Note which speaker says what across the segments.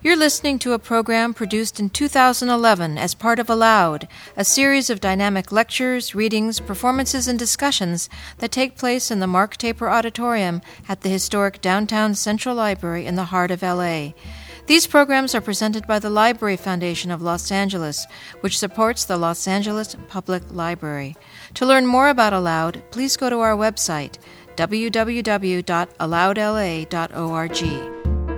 Speaker 1: You're listening to a program produced in 2011 as part of Aloud, a series of dynamic lectures, readings, performances, and discussions that take place in the Mark Taper Auditorium at the historic downtown Central Library in the heart of L.A. These programs are presented by the Library Foundation of Los Angeles, which supports the Los Angeles Public Library. To learn more about Aloud, please go to our website, www.aloudla.org.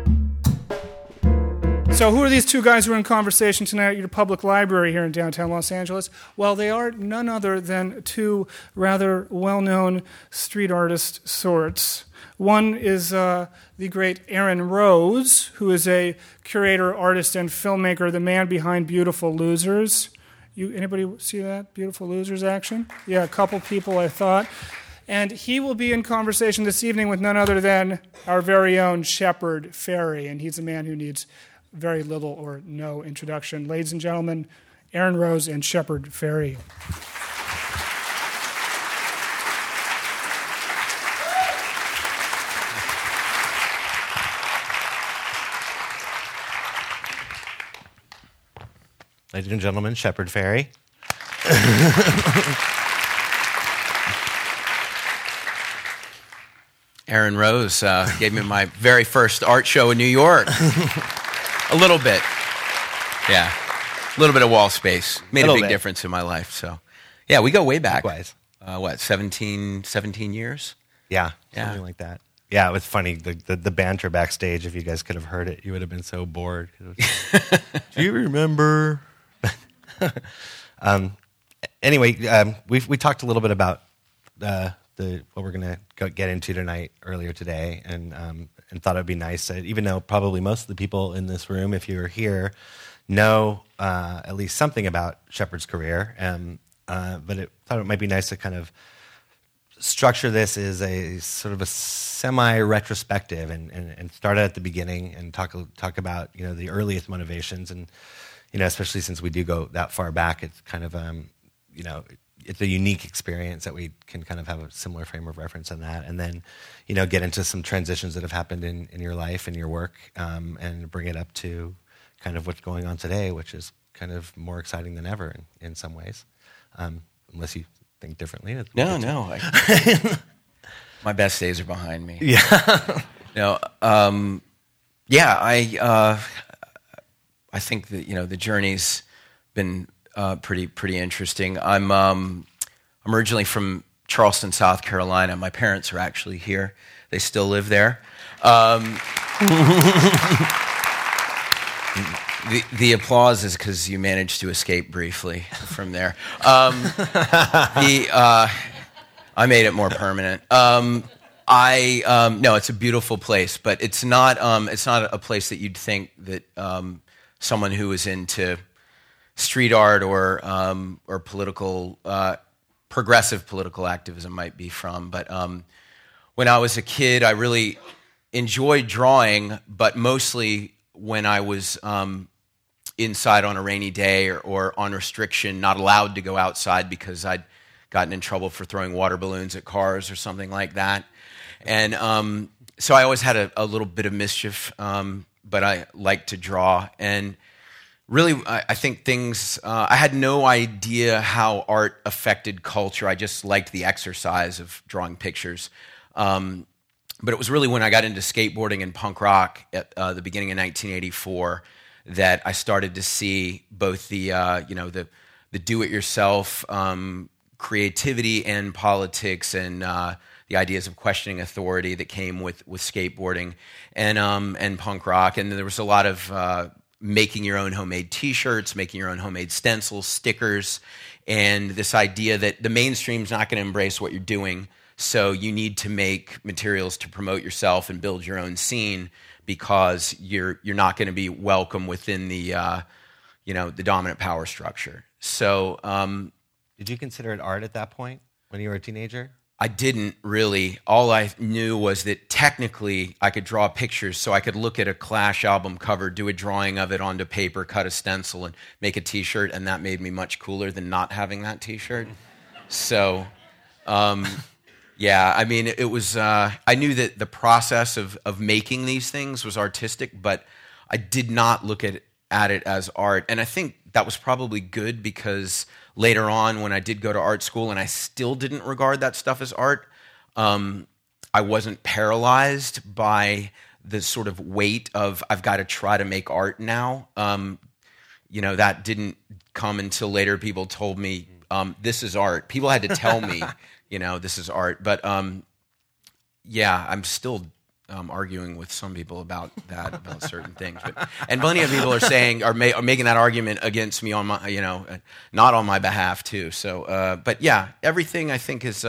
Speaker 2: So who are these two guys who are in conversation tonight at your public library here in downtown Los Angeles? Well, they are none other than two rather well-known street artist sorts. One is the great Aaron Rose, who is a curator, artist, and filmmaker, the man behind Beautiful Losers. Anybody see that? Beautiful Losers action? Yeah, a couple people, I thought. And he will be in conversation this evening with none other than our very own Shepard Fairey, and he's a man who needs very little or no introduction. Ladies and gentlemen, Aaron Rose and Shepard Fairey.
Speaker 3: Ladies and gentlemen, Shepard Fairey.
Speaker 4: Aaron Rose gave me my very first art show in New York. A little bit. Yeah. A little bit of wall space. Made a big difference in my life. So, yeah, we go way back.
Speaker 3: Likewise.
Speaker 4: 17 years?
Speaker 3: Yeah, something like that. Yeah, it was funny. The banter backstage, if you guys could have heard it, you would have been so bored. Do you remember? Anyway, we talked a little bit about what we're going to get into tonight earlier today, and thought it would be nice that, even though probably most of the people in this room, if you're here, know at least something about Shepard's career, but thought it might be nice to kind of structure this as a sort of a semi-retrospective and start at the beginning and talk about the earliest motivations, and especially since we do go that far back, it's kind of it's a unique experience that we can kind of have a similar frame of reference on that, and then get into some transitions that have happened in your life and your work, and bring it up to kind of what's going on today, which is kind of more exciting than ever in some ways, unless you think differently.
Speaker 4: No. My best days are behind me.
Speaker 3: Yeah.
Speaker 4: I think that the journey's been pretty interesting. I'm originally from Charleston, South Carolina. My parents are actually here. They still live there. The applause is because you managed to escape briefly from there. I made it more permanent. No, it's a beautiful place, but it's not a place that you'd think that someone who is into street art or political progressive political activism might be from. But when I was a kid, I really enjoyed drawing, but mostly when I was inside on a rainy day or on restriction, not allowed to go outside because I'd gotten in trouble for throwing water balloons at cars or something like that. And so I always had a little bit of mischief, but I liked to draw. And really, I think I had no idea how art affected culture. I just liked the exercise of drawing pictures. But it was really when I got into skateboarding and punk rock at the beginning of 1984 that I started to see both the do-it-yourself creativity and politics and the ideas of questioning authority that came with skateboarding and punk rock. And there was a lot of making your own homemade T-shirts, making your own homemade stencils, stickers, and this idea that the mainstream's not going to embrace what you're doing, so you need to make materials to promote yourself and build your own scene because you're not going to be welcome within the the dominant power structure. So,
Speaker 3: did you consider it art at that point when you were a teenager?
Speaker 4: I didn't really. All I knew was that technically I could draw pictures, so I could look at a Clash album cover, do a drawing of it onto paper, cut a stencil, and make a T-shirt, and that made me much cooler than not having that T-shirt. So, yeah, I mean, it was. I knew that the process of making these things was artistic, but I did not look at it as art. And I think that was probably good, because later on when I did go to art school and I still didn't regard that stuff as art, I wasn't paralyzed by the sort of weight of I've got to try to make art now. That didn't come until later. People told me, this is art. People had to tell me, this is art. But I'm still arguing with some people about that, about certain things. And plenty of people are making that argument against me on my, not on my behalf too. So, but yeah, everything I think is,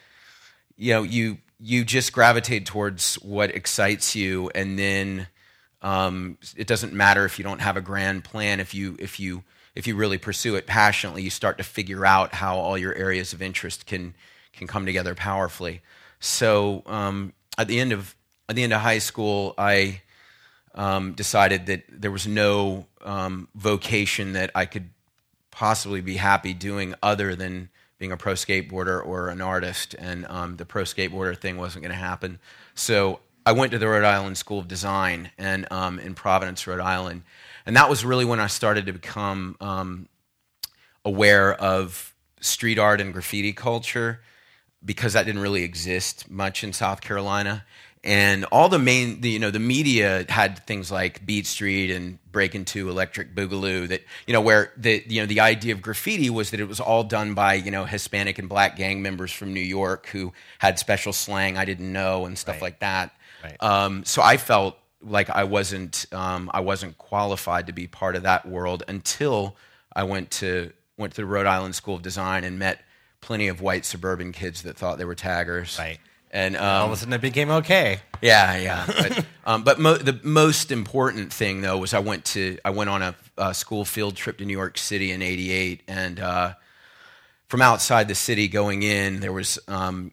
Speaker 4: you just gravitate towards what excites you, and then it doesn't matter if you don't have a grand plan. If you really pursue it passionately, you start to figure out how all your areas of interest can come together powerfully. So at the end of high school, I decided that there was no vocation that I could possibly be happy doing other than being a pro skateboarder or an artist, and the pro skateboarder thing wasn't going to happen. So I went to the Rhode Island School of Design and in Providence, Rhode Island, and that was really when I started to become aware of street art and graffiti culture, because that didn't really exist much in South Carolina. And all the media had things like Beat Street and Breakin' 2, Electric Boogaloo, that, where the idea of graffiti was that it was all done by, Hispanic and black gang members from New York who had special slang I didn't know and stuff like that. Right. So I felt like I wasn't qualified to be part of that world until I went to the Rhode Island School of Design and met plenty of white suburban kids that thought they were taggers.
Speaker 3: Right.
Speaker 4: And
Speaker 3: all of a sudden it became okay.
Speaker 4: Yeah. But the most important thing, though, was I went on a school field trip to New York City in '88, and from outside the city going in, there was a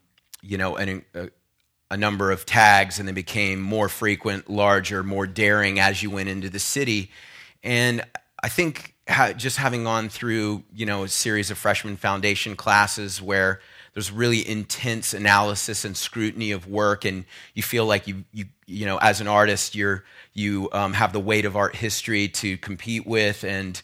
Speaker 4: number of tags, and they became more frequent, larger, more daring as you went into the city. And I think just having gone through a series of freshman foundation classes where there's really intense analysis and scrutiny of work, and you feel like you as an artist you have the weight of art history to compete with, and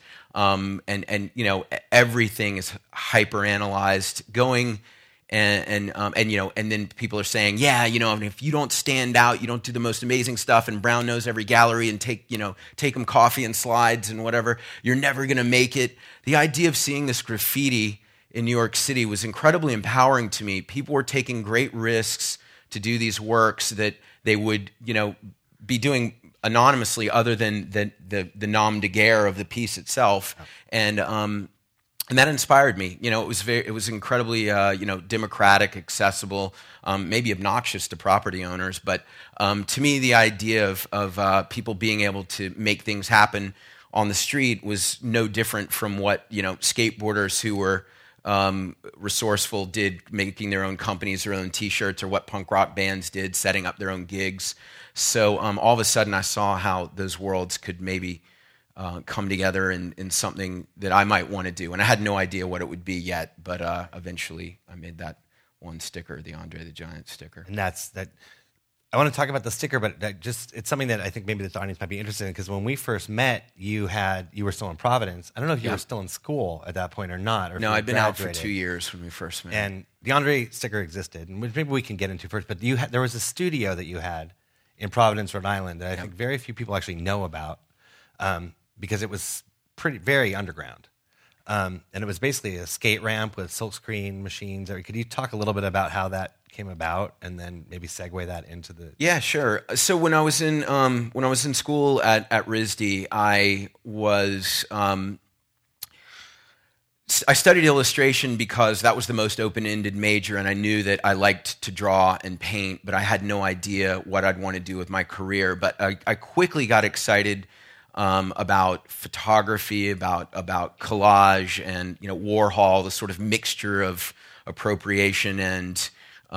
Speaker 4: everything is hyper analyzed going, and then people are saying, if you don't stand out, you don't do the most amazing stuff, and Brown knows every gallery and take them coffee and slides and whatever, you're never going to make it. The idea of seeing this graffiti in New York City was incredibly empowering to me. People were taking great risks to do these works that they would, be doing anonymously, other than the nom de guerre of the piece itself, and that inspired me. It was incredibly, democratic, accessible, maybe obnoxious to property owners, but to me, the idea of people being able to make things happen on the street was no different from what skateboarders who were resourceful did, making their own companies, their own T-shirts, or what punk rock bands did, setting up their own gigs. So all of a sudden I saw how those worlds could maybe come together in something that I might want to do. And I had no idea what it would be yet, but eventually I made that one sticker, the Andre the Giant sticker.
Speaker 3: And that's that. I want to talk about the sticker, but it's something that I think maybe the audience might be interested in, because when we first met, you were still in Providence. I don't know if you were still in school at that point or not. Or
Speaker 4: no, I'd been out for 2 years when we first met.
Speaker 3: And the Andre sticker existed, and maybe we can get into first, but there was a studio that you had in Providence, Rhode Island, that I think very few people actually know about, because it was very underground. And it was basically a skate ramp with silkscreen machines. Could you talk a little bit about how that came about, and then maybe segue that into the...
Speaker 4: Yeah, sure. So when I was in school at RISD, I studied illustration because that was the most open-ended major, and I knew that I liked to draw and paint, but I had no idea what I'd want to do with my career. But I quickly got excited about photography, about collage, and Warhol, the sort of mixture of appropriation and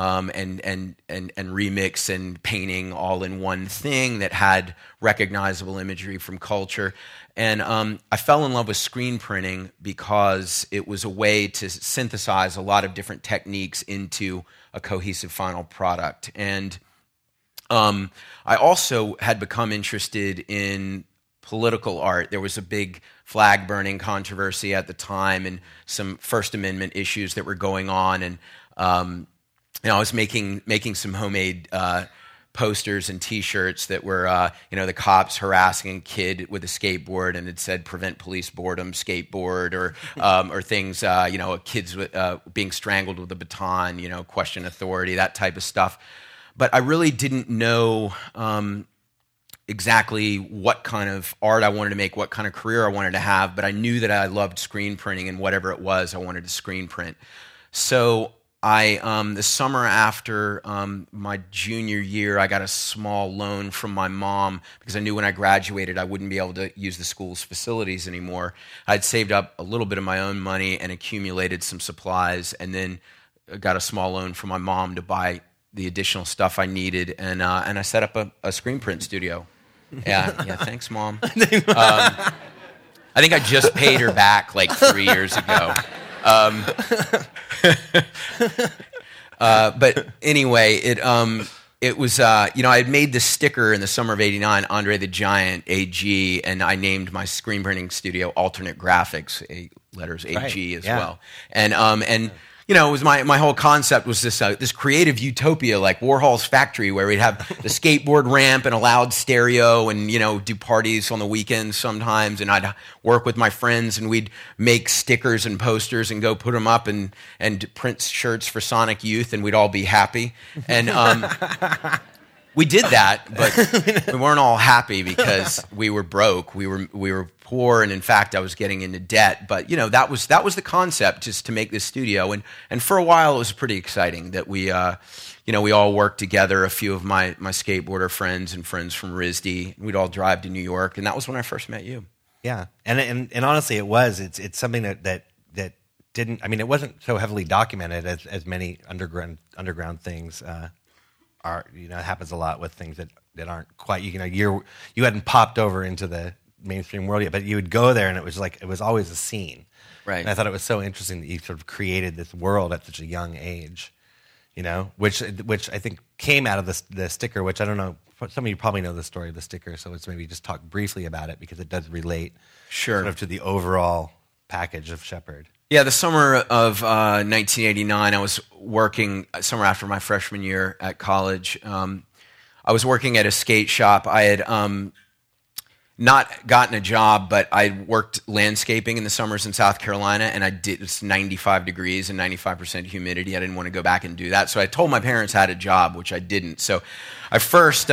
Speaker 4: remix and painting all in one thing that had recognizable imagery from culture. And I fell in love with screen printing because it was a way to synthesize a lot of different techniques into a cohesive final product. And I also had become interested in political art. There was a big flag burning controversy at the time, and some First Amendment issues that were going on. And I was making some homemade posters and T-shirts that were, the cops harassing a kid with a skateboard, and it said "Prevent Police Boredom Skateboard," or things, kids being strangled with a baton, question authority, that type of stuff. But I really didn't know exactly what kind of art I wanted to make, what kind of career I wanted to have, but I knew that I loved screen printing, and whatever it was, I wanted to screen print. So the summer after my junior year, I got a small loan from my mom because I knew when I graduated I wouldn't be able to use the school's facilities anymore. I'd saved up a little bit of my own money and accumulated some supplies, and then got a small loan from my mom to buy the additional stuff I needed, and I set up a screen print studio. Yeah, thanks, Mom. I think I just paid her back like 3 years ago. But anyway, it was, I had made this sticker in the summer of '89, Andre the Giant, AG, and I named my screen printing studio Alternate Graphics, letters AG as well. And it was my whole concept was this creative utopia like Warhol's factory, where we'd have the skateboard ramp and a loud stereo, and do parties on the weekends sometimes, and I'd work with my friends, and we'd make stickers and posters and go put them up and print shirts for Sonic Youth, and we'd all be happy. And we did that, but we weren't all happy because we were broke. We were poor, and in fact, I was getting into debt. But that was the concept, just to make this studio. And for a while, it was pretty exciting that we all worked together. A few of my skateboarder friends and friends from RISD, we'd all drive to New York, and that was when I first met you.
Speaker 3: Yeah, and honestly, it's something that didn't. I mean, it wasn't so heavily documented as many underground things. It happens a lot with things that aren't quite, you hadn't popped over into the mainstream world yet, but you would go there and it was always a scene.
Speaker 4: Right.
Speaker 3: And I thought it was so interesting that you sort of created this world at such a young age, which I think came out of the sticker, which I don't know, some of you probably know the story of the sticker, so let's maybe just talk briefly about it because it does relate sort of to the overall package of Shepherd.
Speaker 4: Yeah, the summer of 1989, I was working, summer after my freshman year at college, I was working at a skate shop. I had not gotten a job, but I worked landscaping in the summers in South Carolina, and it's 95 degrees and 95% humidity. I didn't want to go back and do that, so I told my parents I had a job, which I didn't. So I first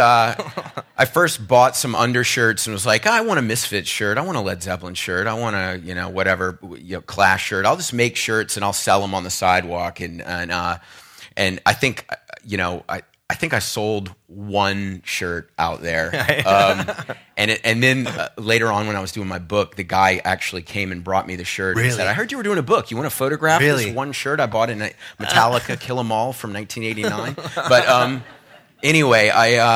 Speaker 4: bought some undershirts and was like, I want a Misfits shirt, I want a Led Zeppelin shirt, I want a whatever Clash shirt. I'll just make shirts and I'll sell them on the sidewalk. And I think I think I sold one shirt out there. And then later on when I was doing my book, the guy actually came and brought me the shirt.
Speaker 3: Really?
Speaker 4: And said, I heard you were doing a book. You want to photograph
Speaker 3: Really?
Speaker 4: this one shirt I bought in Metallica Kill 'Em All from 1989? But anyway,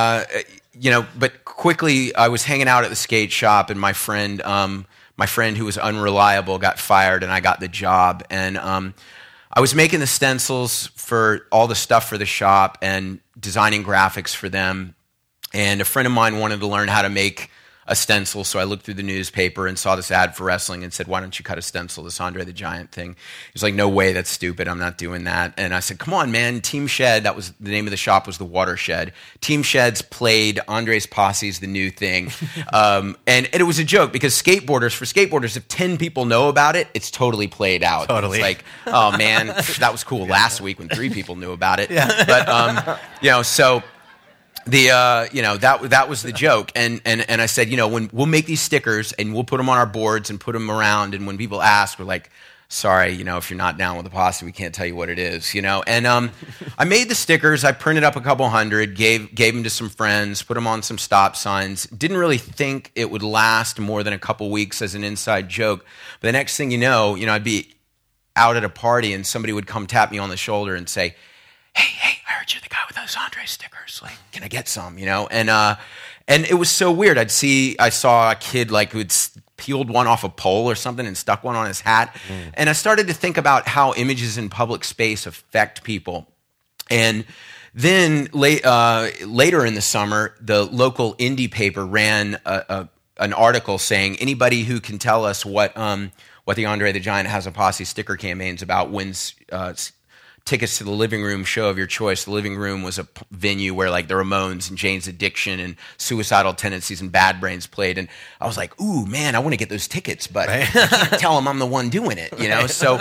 Speaker 4: but quickly I was hanging out at the skate shop, and my friend who was unreliable got fired, and I got the job. And I was making the stencils for all the stuff for the shop and designing graphics for them. And a friend of mine wanted to learn how to make a stencil, so I looked through the newspaper and saw this ad for wrestling and said, why don't you cut a stencil, this Andre the Giant thing? He was like, no way, that's stupid, I'm not doing that. And I said, come on, man, Team Shed, that was the name of the shop, was the Watershed. Team Shed's played Andre's Posse's The New Thing. And it was a joke, because for skateboarders, if 10 people know about it, it's totally played out.
Speaker 3: Totally.
Speaker 4: It's like, oh man, that was cool last week when 3 people knew about it. Yeah. But, so... that was the joke, and I said, when we'll make these stickers and we'll put them on our boards and put them around, and when people ask, we're like, sorry, if you're not down with the posse, we can't tell you what it is, And I made the stickers. I printed up a couple hundred, gave them to some friends, put them on some stop signs. Didn't really think it would last more than a couple weeks as an inside joke. But the next thing you know, I'd be out at a party and somebody would come tap me on the shoulder and say, hey, I heard you're the guy with those Andre stickers. Like, can I get some? And it was so weird. I saw a kid who'd peeled one off a pole or something and stuck one on his hat. And I started to think about how images in public space affect people. And then later in the summer, the local indie paper ran a an article saying anybody who can tell us what the Andre the Giant Has a Posse sticker campaign's about wins tickets to the Living Room show of your choice. The Living Room was a venue where like the Ramones and Jane's Addiction and Suicidal Tendencies and Bad Brains played. And I was like, ooh, man, I want to get those tickets, but I can't tell them I'm the one doing it, you know? So,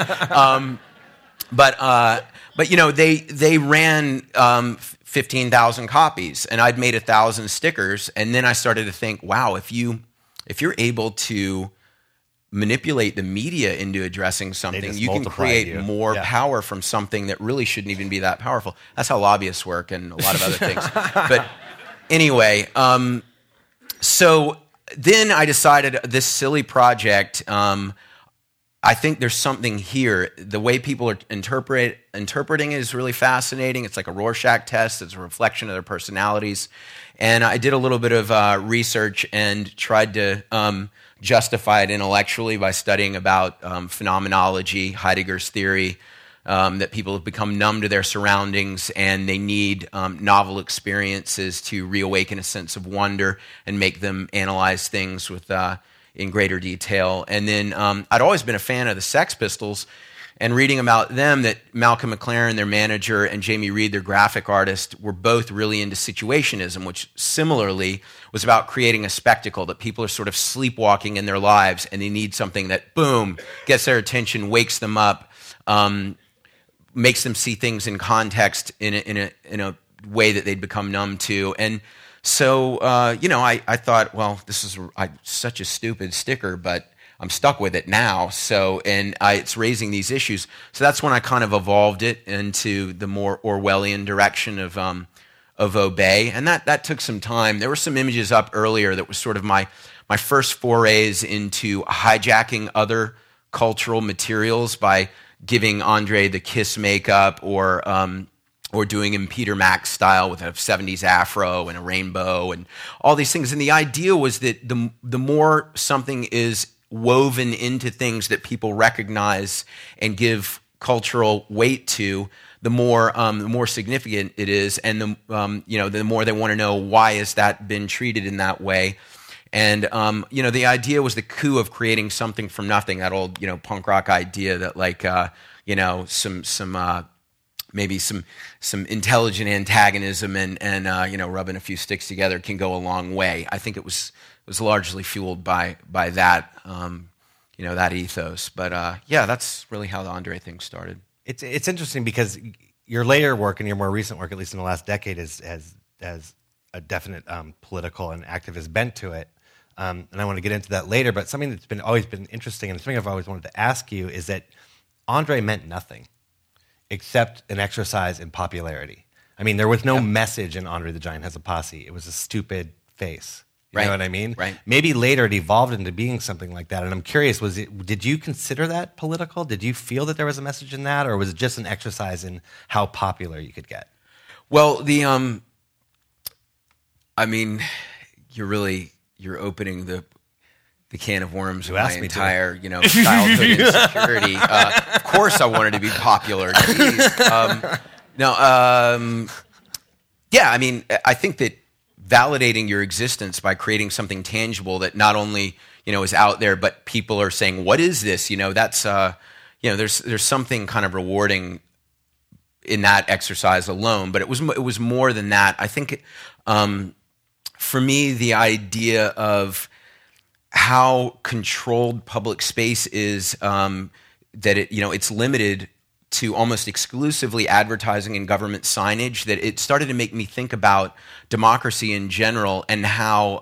Speaker 4: but you know, they ran 15,000 copies and I'd made 1,000 stickers. And then I started to think, wow, if you're able to manipulate the media into addressing something, you can create more power from something that really shouldn't even be that powerful. That's how lobbyists work and a lot of other things. But anyway, so then I decided this silly project, I think there's something here. The way people are interpreting it is really fascinating. It's like a Rorschach test. It's a reflection of their personalities. And I did a little bit of research and tried to justify it intellectually by studying about phenomenology, Heidegger's theory, that people have become numb to their surroundings and they need novel experiences to reawaken a sense of wonder and make them analyze things with in greater detail. And then I'd always been a fan of the Sex Pistols, and reading about them, that Malcolm McLaren, their manager, and Jamie Reed, their graphic artist, were both really into situationism, which similarly was about creating a spectacle that people are sort of sleepwalking in their lives and they need something that, boom, gets their attention, wakes them up, makes them see things in context in a way that they'd become numb to. And so, I thought, well, this is such a stupid sticker, but I'm stuck with it now. So, it's raising these issues. So that's when I kind of evolved it into the more Orwellian direction of Obey, and that took some time. There were some images up earlier that was sort of my first forays into hijacking other cultural materials by giving Andre the Kiss makeup or doing him Peter Max style with a 70s afro and a rainbow and all these things. And the idea was that the more something is woven into things that people recognize and give cultural weight to, the more significant it is, and the more they want to know why has that been treated in that way. And the idea was the coup of creating something from nothing. That old punk rock idea that maybe some intelligent antagonism and rubbing a few sticks together can go a long way. I think it was largely fueled by that that ethos. But that's really how the Andre thing started.
Speaker 3: It's interesting because your later work and your more recent work, at least in the last decade, has a definite political and activist bent to it. And I want to get into that later. But something that's always been interesting, and something I've always wanted to ask you, is that Andre meant nothing except an exercise in popularity. I mean, there was no message in Andre the Giant Has a Posse. It was a stupid face. You know what I mean?
Speaker 4: Right.
Speaker 3: Maybe later it evolved into being something like that. And I'm curious, did you consider that political? Did you feel that there was a message in that? Or was it just an exercise in how popular you could get?
Speaker 4: Well, you're opening the can of worms of my entire, childhood insecurity. Of course I wanted to be popular. I think that validating your existence by creating something tangible that not only is out there, but people are saying, "What is this?" That's there's something kind of rewarding in that exercise alone. But it was more than that. I think for me, the idea of how controlled public space is, that it's limited to almost exclusively advertising and government signage, that it started to make me think about democracy in general and how,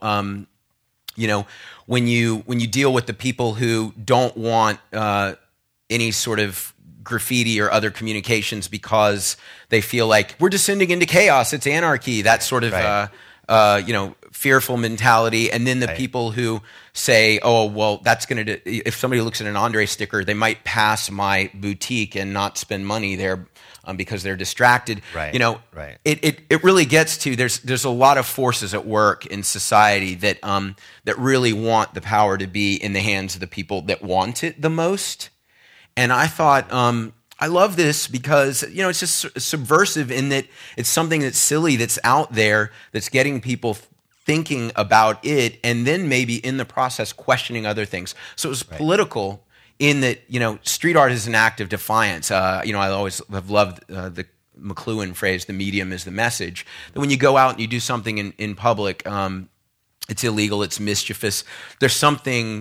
Speaker 4: when you deal with the people who don't want any sort of graffiti or other communications because they feel like we're descending into chaos, it's anarchy, that sort of fearful mentality, and then the people who say, "Oh, well, that's going to." If somebody looks at an Andre sticker, they might pass my boutique and not spend money there because they're distracted.
Speaker 3: Right.
Speaker 4: It really gets to there's a lot of forces at work in society that really want the power to be in the hands of the people that want it the most. And I thought, I love this because, it's just subversive in that it's something that's silly, that's out there, that's getting people thinking about it, and then maybe in the process questioning other things. So it was political in that, street art is an act of defiance. I always have loved the McLuhan phrase, the medium is the message. That when you go out and you do something in public, it's illegal, it's mischievous. There's something,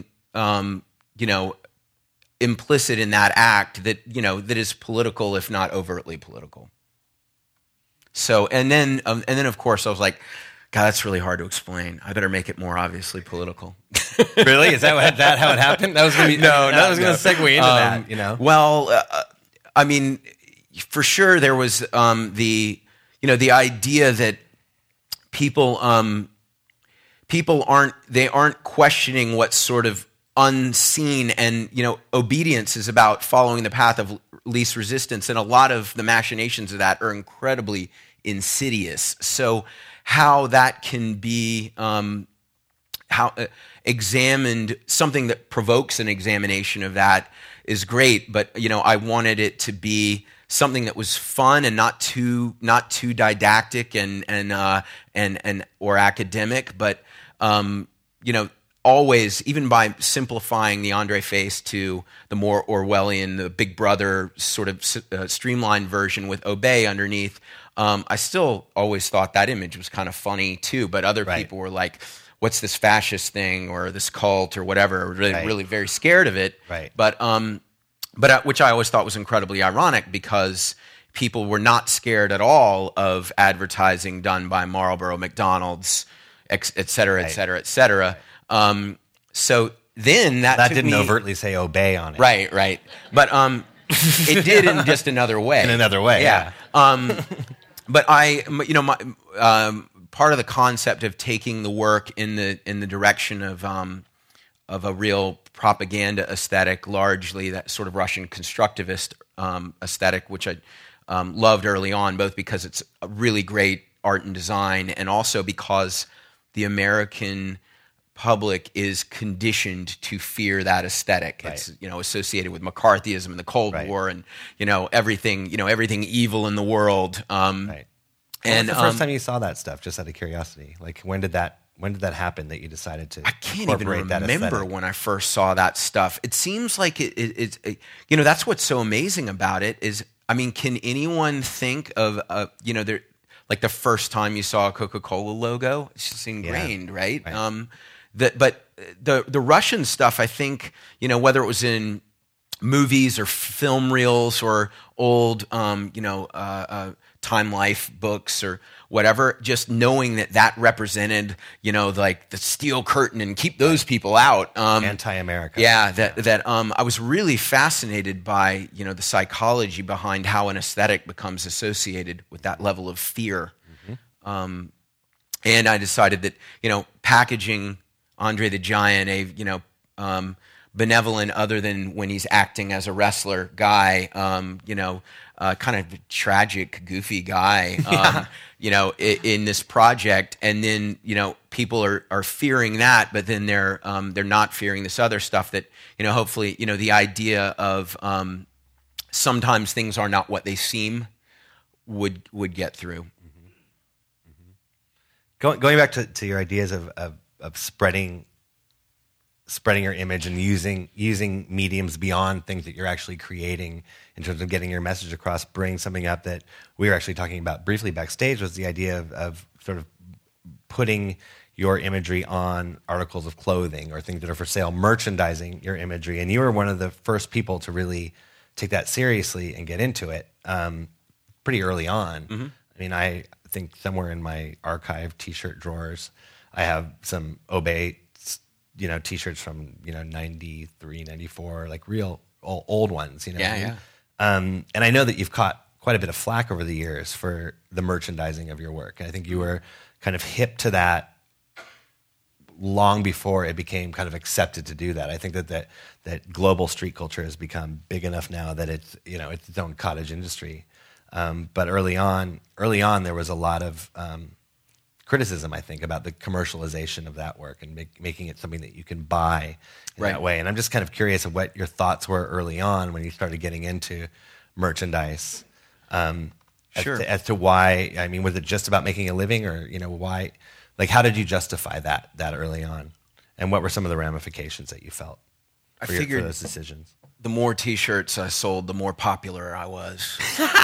Speaker 4: implicit in that act that, that is political, if not overtly political. So, and then of course I was like, God, that's really hard to explain. I better make it more obviously political.
Speaker 3: Really? Is that how it happened? That was going to be I was going to segue into that.
Speaker 4: Well, I mean, for sure there was the idea that people aren't questioning what's sort of unseen, and obedience is about following the path of least resistance, and a lot of the machinations of that are incredibly insidious. So how that can be examined, something that provokes an examination of that is great, but I wanted it to be something that was fun and not too didactic and or academic, but always, even by simplifying the Andre face to the more Orwellian, the Big Brother sort of streamlined version with Obey underneath, I still always thought that image was kind of funny too, but other people were like, what's this fascist thing or this cult or whatever, really very scared of it.
Speaker 3: Right.
Speaker 4: But which I always thought was incredibly ironic, because people were not scared at all of advertising done by Marlboro, McDonald's, et cetera, et cetera, et cetera. So then that
Speaker 3: didn't overtly say Obey on it.
Speaker 4: Right. But it did in just another way.
Speaker 3: In another way, yeah.
Speaker 4: But my part of the concept of taking the work in the direction of a real propaganda aesthetic, largely that sort of Russian constructivist aesthetic, which I loved early on, both because it's a really great art and design, and also because the American public is conditioned to fear that aesthetic. Right. It's associated with McCarthyism and the Cold War, and everything evil in the world.
Speaker 3: Right. And the first time you saw that stuff, just out of curiosity, like when did that happen that you decided to?
Speaker 4: I can't even remember when I first saw that stuff. It seems like it's that's what's so amazing about it is, I mean, can anyone think of like the first time you saw a Coca-Cola logo? It's just ingrained, right? But the Russian stuff, I think, whether it was in movies or film reels or old, Time Life books or whatever, just knowing that represented, like the Steel Curtain and keep those people out.
Speaker 3: Anti-America.
Speaker 4: Yeah, I was really fascinated by, the psychology behind how an aesthetic becomes associated with that level of fear. Mm-hmm. And I decided that, packaging Andre the Giant, benevolent, other than when he's acting as a wrestler guy, kind of tragic, goofy guy, in this project. And then, people are fearing that, but then they're not fearing this other stuff that, hopefully, the idea of sometimes things are not what they seem would get through.
Speaker 3: Mm-hmm. Mm-hmm. Going back to your ideas of spreading your image and using mediums beyond things that you're actually creating in terms of getting your message across, bring something up that we were actually talking about briefly backstage, was the idea of sort of putting your imagery on articles of clothing or things that are for sale, merchandising your imagery. And you were one of the first people to really take that seriously and get into it pretty early on. Mm-hmm. I mean, I think somewhere in my archive T-shirt drawers, I have some Obey T-shirts from 93, 94, like real old ones.
Speaker 4: Yeah.
Speaker 3: And I know that you've caught quite a bit of flack over the years for the merchandising of your work. And I think you were kind of hip to that long before it became kind of accepted to do that. I think that global street culture has become big enough now that it's its own cottage industry. But early on, there was a lot of criticism, I think, about the commercialization of that work and making it something that you can buy in that way. And I'm just kind of curious of what your thoughts were early on when you started getting into merchandise.
Speaker 4: Sure.
Speaker 3: As to why, I mean, was it just about making a living, or why Like, how did you justify that early on? And what were some of the ramifications that you felt for those decisions?
Speaker 4: The more T-shirts I sold, the more popular I was.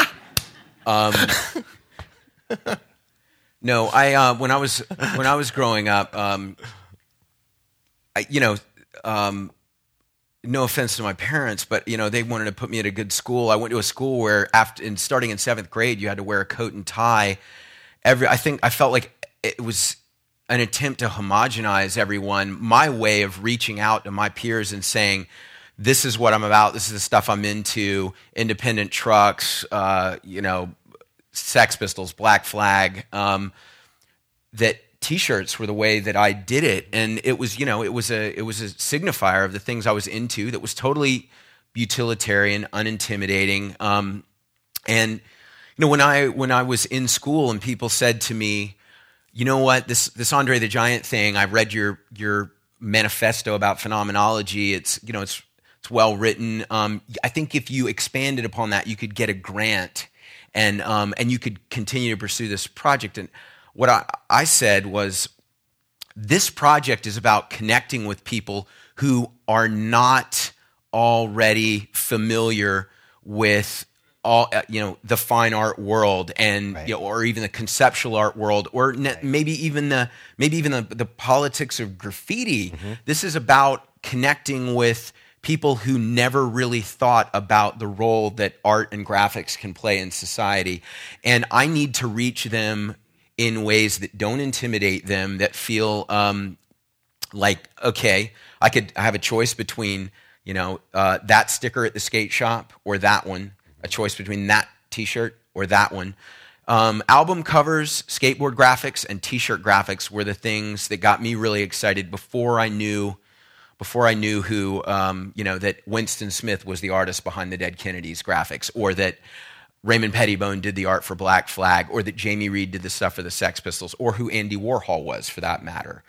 Speaker 4: No, when I was growing up, no offense to my parents, but they wanted to put me at a good school. I went to a school where starting in 7th grade, you had to wear a coat and tie. I felt like it was an attempt to homogenize everyone. My way of reaching out to my peers and saying, "This is what I'm about. This is the stuff I'm into." Independent Trucks, Sex Pistols, Black Flag. That T-shirts were the way that I did it, and it was a signifier of the things I was into. That was totally utilitarian, unintimidating. And when I was in school and people said to me, "You know what? This Andre the Giant thing. I read your manifesto about phenomenology. It's well written. I think if you expanded upon that, you could get a grant, and you could continue to pursue this project." And what I said was, this project is about connecting with people who are not already familiar with the fine art world, and
Speaker 3: right.
Speaker 4: Or even the conceptual art world, or
Speaker 3: right.
Speaker 4: maybe even the politics of graffiti. Mm-hmm. This is about connecting with people who never really thought about the role that art and graphics can play in society, and I need to reach them in ways that don't intimidate them, that feel like, okay, I have a choice between that sticker at the skate shop or that one, a choice between that T-shirt or that one. Album covers, skateboard graphics, and T-shirt graphics were the things that got me really excited before I knew who that Winston Smith was the artist behind the Dead Kennedys graphics, or that Raymond Pettibone did the art for Black Flag, or that Jamie Reed did the stuff for the Sex Pistols, or who Andy Warhol was, for that matter.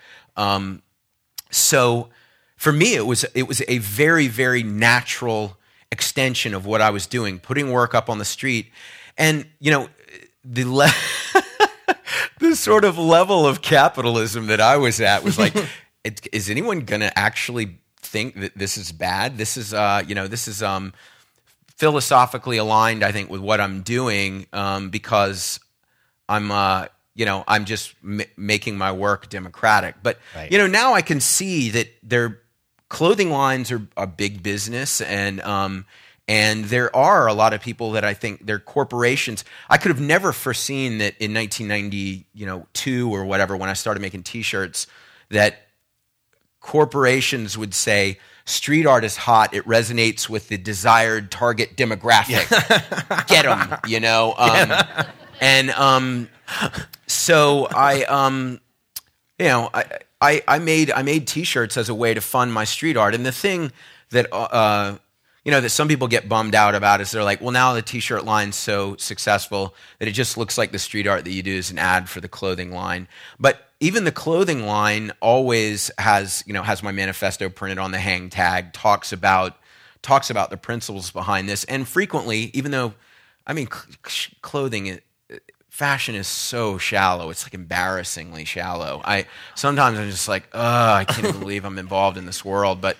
Speaker 4: So for me, it was a very, very natural extension of what I was doing, putting work up on the street. And, the sort of level of capitalism that I was at was like, is anyone going to actually think that this is bad? This is, philosophically aligned, I think, with what I'm doing, because I'm just making my work democratic. But
Speaker 3: right.
Speaker 4: Now I can see that their clothing lines are a big business, and there are a lot of people that I think they're corporations. I could have never foreseen that in 1992 or whatever, when I started making T-shirts, that corporations would say, street art is hot. It resonates with the desired target demographic. Yeah. Get them, And so I made T-shirts as a way to fund my street art. And the thing that that some people get bummed out about is they're like, well, now the T-shirt line's so successful that it just looks like the street art that you do is an ad for the clothing line. But even the clothing line always has my manifesto printed on the hang tag, talks about the principles behind this. And frequently, even though, clothing, fashion is so shallow. It's like embarrassingly shallow. Sometimes I'm just like, I can't even believe I'm involved in this world. But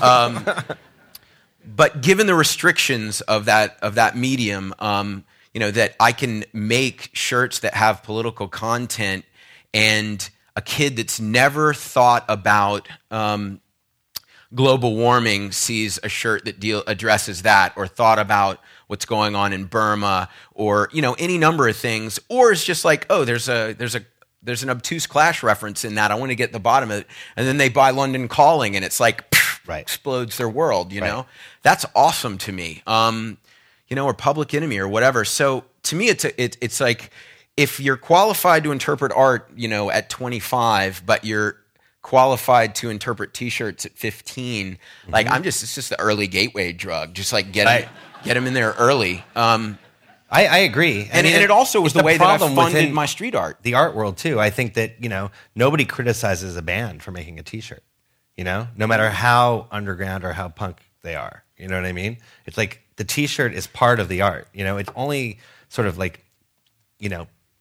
Speaker 4: given the restrictions of that medium, that I can make shirts that have political content, and a kid that's never thought about global warming sees a shirt that addresses that, or thought about what's going on in Burma, or any number of things, or it's just like, oh, there's an obtuse Clash reference in that. I want to get the bottom of it, and then they buy London Calling, and it's like,
Speaker 3: right.
Speaker 4: Explodes their world.
Speaker 3: Right.
Speaker 4: That's awesome to me. Or Public Enemy or whatever. So to me, it's like, if you're qualified to interpret art, at 25, but you're qualified to interpret T-shirts at 15, mm-hmm. like it's just the early gateway drug. Just like get them in there early.
Speaker 3: I agree.
Speaker 4: And it also was the way that I funded my street art.
Speaker 3: The art world too. I think that, nobody criticizes a band for making a T-shirt, no matter how underground or how punk they are. You know what I mean? It's like the T-shirt is part of the art. It's only sort of like,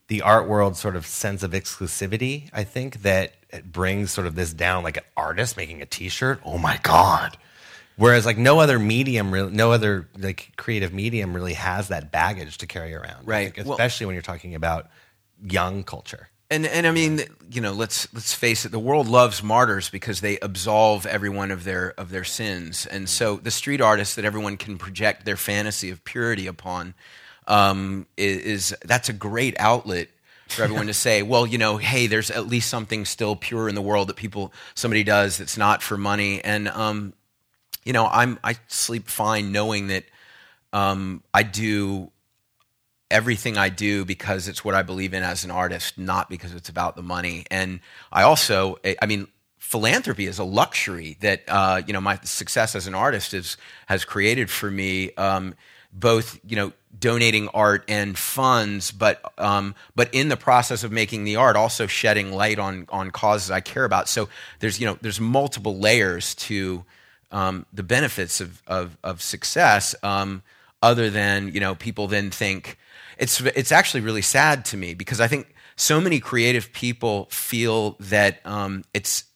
Speaker 3: the art world sort of sense of exclusivity. I think that it brings sort of this down, like an artist making a T-shirt. Oh my God! Whereas like no other medium, really, no other like creative medium really has that baggage to carry around,
Speaker 4: right?
Speaker 3: Like, especially when you're talking about young culture.
Speaker 4: And I mean, you know, let's face it. The world loves martyrs because they absolve everyone of their sins. And so the street artist that everyone can project their fantasy of purity upon that's a great outlet for everyone to say, well, you know, hey, there's at least something still pure in the world that somebody does that's not for money. And you know, I sleep fine knowing that I do everything I do because it's what I believe in as an artist, not because it's about the money. And I mean, philanthropy is a luxury that, you know, my success as an artist has created for me, both, you know, donating art and funds, but in the process of making the art, also shedding light on causes I care about. So there's multiple layers to the benefits of success, other than, you know, people then think, it's actually really sad to me because I think so many creative people feel that it's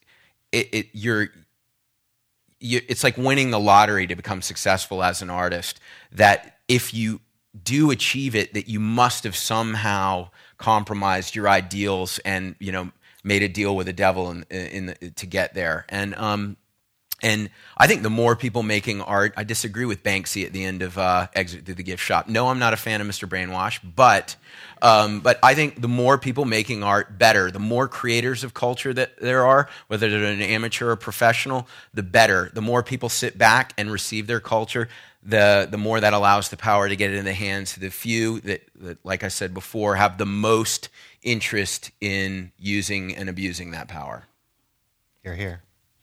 Speaker 4: like winning the lottery to become successful as an artist, that if you do achieve it, that you must have somehow compromised your ideals and, you know, made a deal with the devil to get there. And I think the more people making art, I disagree with Banksy at the end of Exit Through the Gift Shop. No, I'm not a fan of Mr. Brainwash, but I think the more people making art, better. The more creators of culture that there are, whether they're an amateur or professional, the better. The more people sit back and receive their culture, the more that allows the power to get it in the hands of the few that, like I said before, have the most interest in using and abusing that power.
Speaker 3: You're here.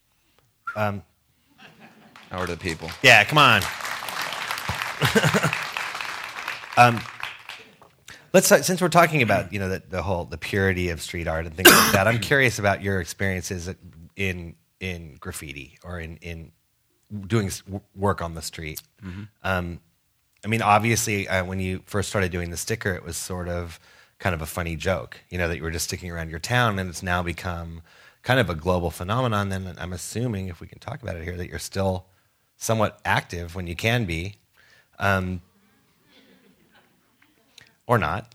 Speaker 4: Power to the people.
Speaker 3: Yeah, come on. Since we're talking about, you know, the purity of street art and things like that, I'm curious about your experiences in graffiti or in doing work on the street. Mm-hmm. I mean, obviously, when you first started doing the sticker, it was sort of kind of a funny joke, you know, that you were just sticking around your town, and it's now become kind of a global phenomenon. Then I'm assuming, if we can talk about it here, that you're still somewhat active when you can be, or not.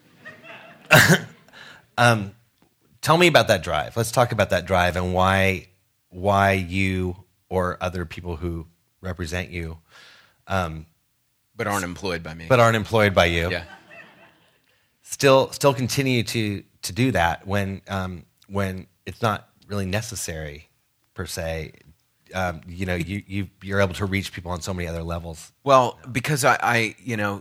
Speaker 3: Tell me about that drive. Let's talk about that drive and why you or other people who represent you,
Speaker 4: but aren't employed by me,
Speaker 3: yeah, still continue to do that when it's not really necessary per se. You know, you're able to reach people on so many other levels.
Speaker 4: Well, because I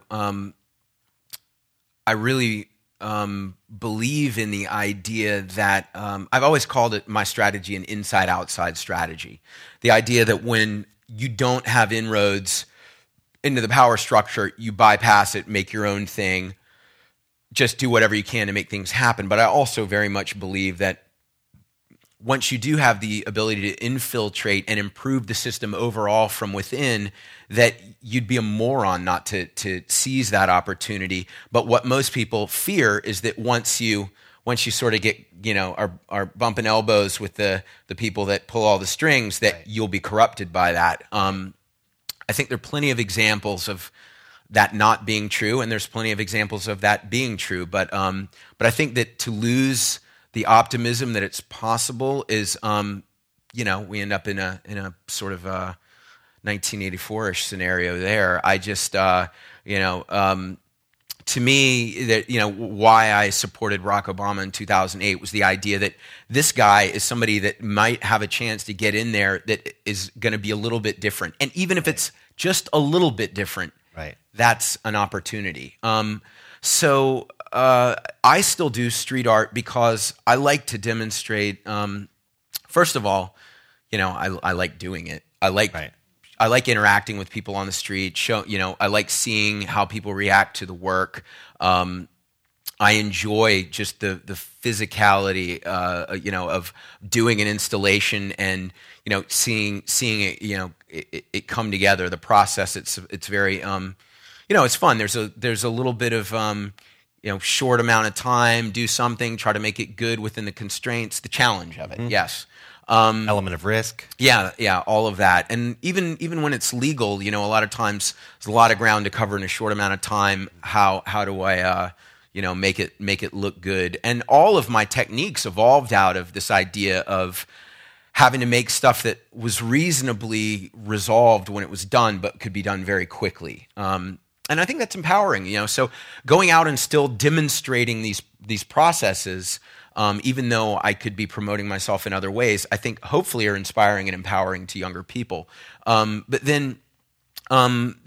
Speaker 4: really believe in the idea that I've always called it my strategy an inside-outside strategy. The idea that when you don't have inroads into the power structure, you bypass it, make your own thing, just do whatever you can to make things happen. But I also very much believe that once you do have the ability to infiltrate and improve the system overall from within, that you'd be a moron not to seize that opportunity. But what most people fear is that once you sort of get, you know, are bumping elbows with the people that pull all the strings, that right, you'll be corrupted by that. I think there are plenty of examples of that not being true, and there's plenty of examples of that being true. But I think that to lose the optimism that it's possible is, you know, we end up in a sort of 1984-ish scenario there. I just, you know, to me, that, you know, why I supported Barack Obama in 2008 was the idea that this guy is somebody that might have a chance to get in there that is going to be a little bit different, and even if it's just a little bit different,
Speaker 3: right,
Speaker 4: that's an opportunity. So I still do street art because I like to demonstrate. First of all, you know, I like doing it. I like interacting with people on the street. I like seeing how people react to the work. I enjoy just the physicality, you know, of doing an installation and, you know, seeing it, you know, it come together. The process, it's very, you know, it's fun. There's a little bit of, short amount of time, do something, try to make it good within the constraints, the challenge of it. Yes.
Speaker 3: Element of risk.
Speaker 4: Yeah, all of that. And even when it's legal, a lot of times there's a lot of ground to cover in a short amount of time. How do I make it look good? And all of my techniques evolved out of this idea of having to make stuff that was reasonably resolved when it was done, but could be done very quickly. And I think that's empowering, So going out and still demonstrating these processes, even though I could be promoting myself in other ways, I think hopefully are inspiring and empowering to younger people. But then, then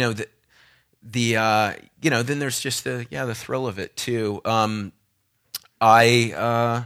Speaker 4: there's just the thrill of it too. I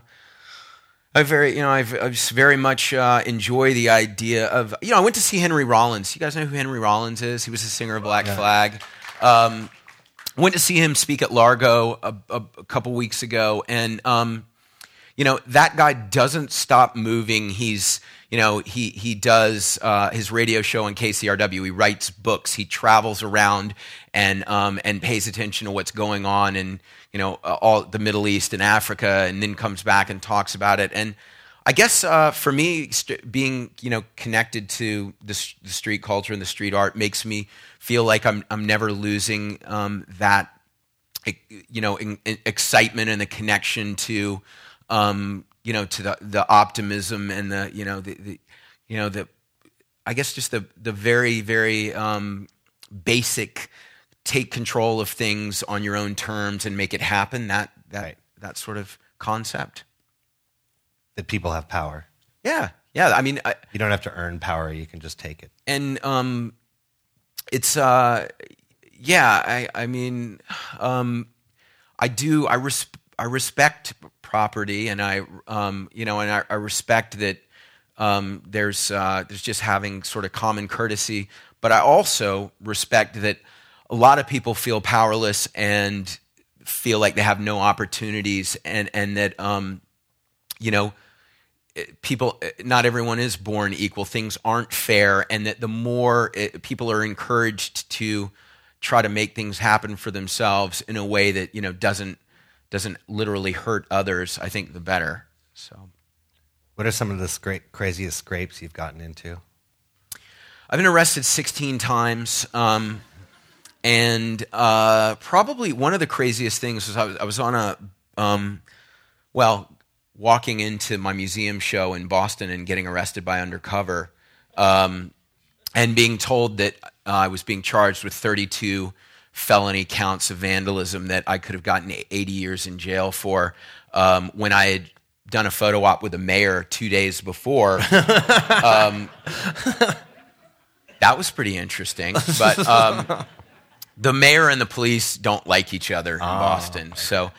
Speaker 4: very much enjoy the idea of, I went to see Henry Rollins. You guys know who Henry Rollins is? He was the singer of Black Flag. Went to see him speak at Largo a couple weeks ago, and that guy doesn't stop moving. He's he does his radio show on KCRW. He writes books. He travels around and pays attention to what's going on in all the Middle East and Africa, and then comes back and talks about it. And I guess for me, being connected to the street culture and the street art makes me feel like I'm never losing that excitement and the connection to to the optimism and the I guess just the very very basic take control of things on your own terms and make it happen. That sort of concept.
Speaker 3: That people have power.
Speaker 4: Yeah. I mean,
Speaker 3: you don't have to earn power; you can just take it.
Speaker 4: And it's I respect property, and I respect that there's just having sort of common courtesy, but I also respect that a lot of people feel powerless and feel like they have no opportunities, and that people, not everyone is born equal. Things aren't fair, and that the more people are encouraged to try to make things happen for themselves in a way that doesn't literally hurt others, I think the better. So,
Speaker 3: what are some of the craziest scrapes you've gotten into?
Speaker 4: I've been arrested 16 times, and probably one of the craziest things was I was on walking into my museum show in Boston and getting arrested by undercover, and being told that I was being charged with 32 felony counts of vandalism that I could have gotten 80 years in jail for, when I had done a photo op with the mayor 2 days before. That was pretty interesting. But the mayor and the police don't like each other in Boston. So,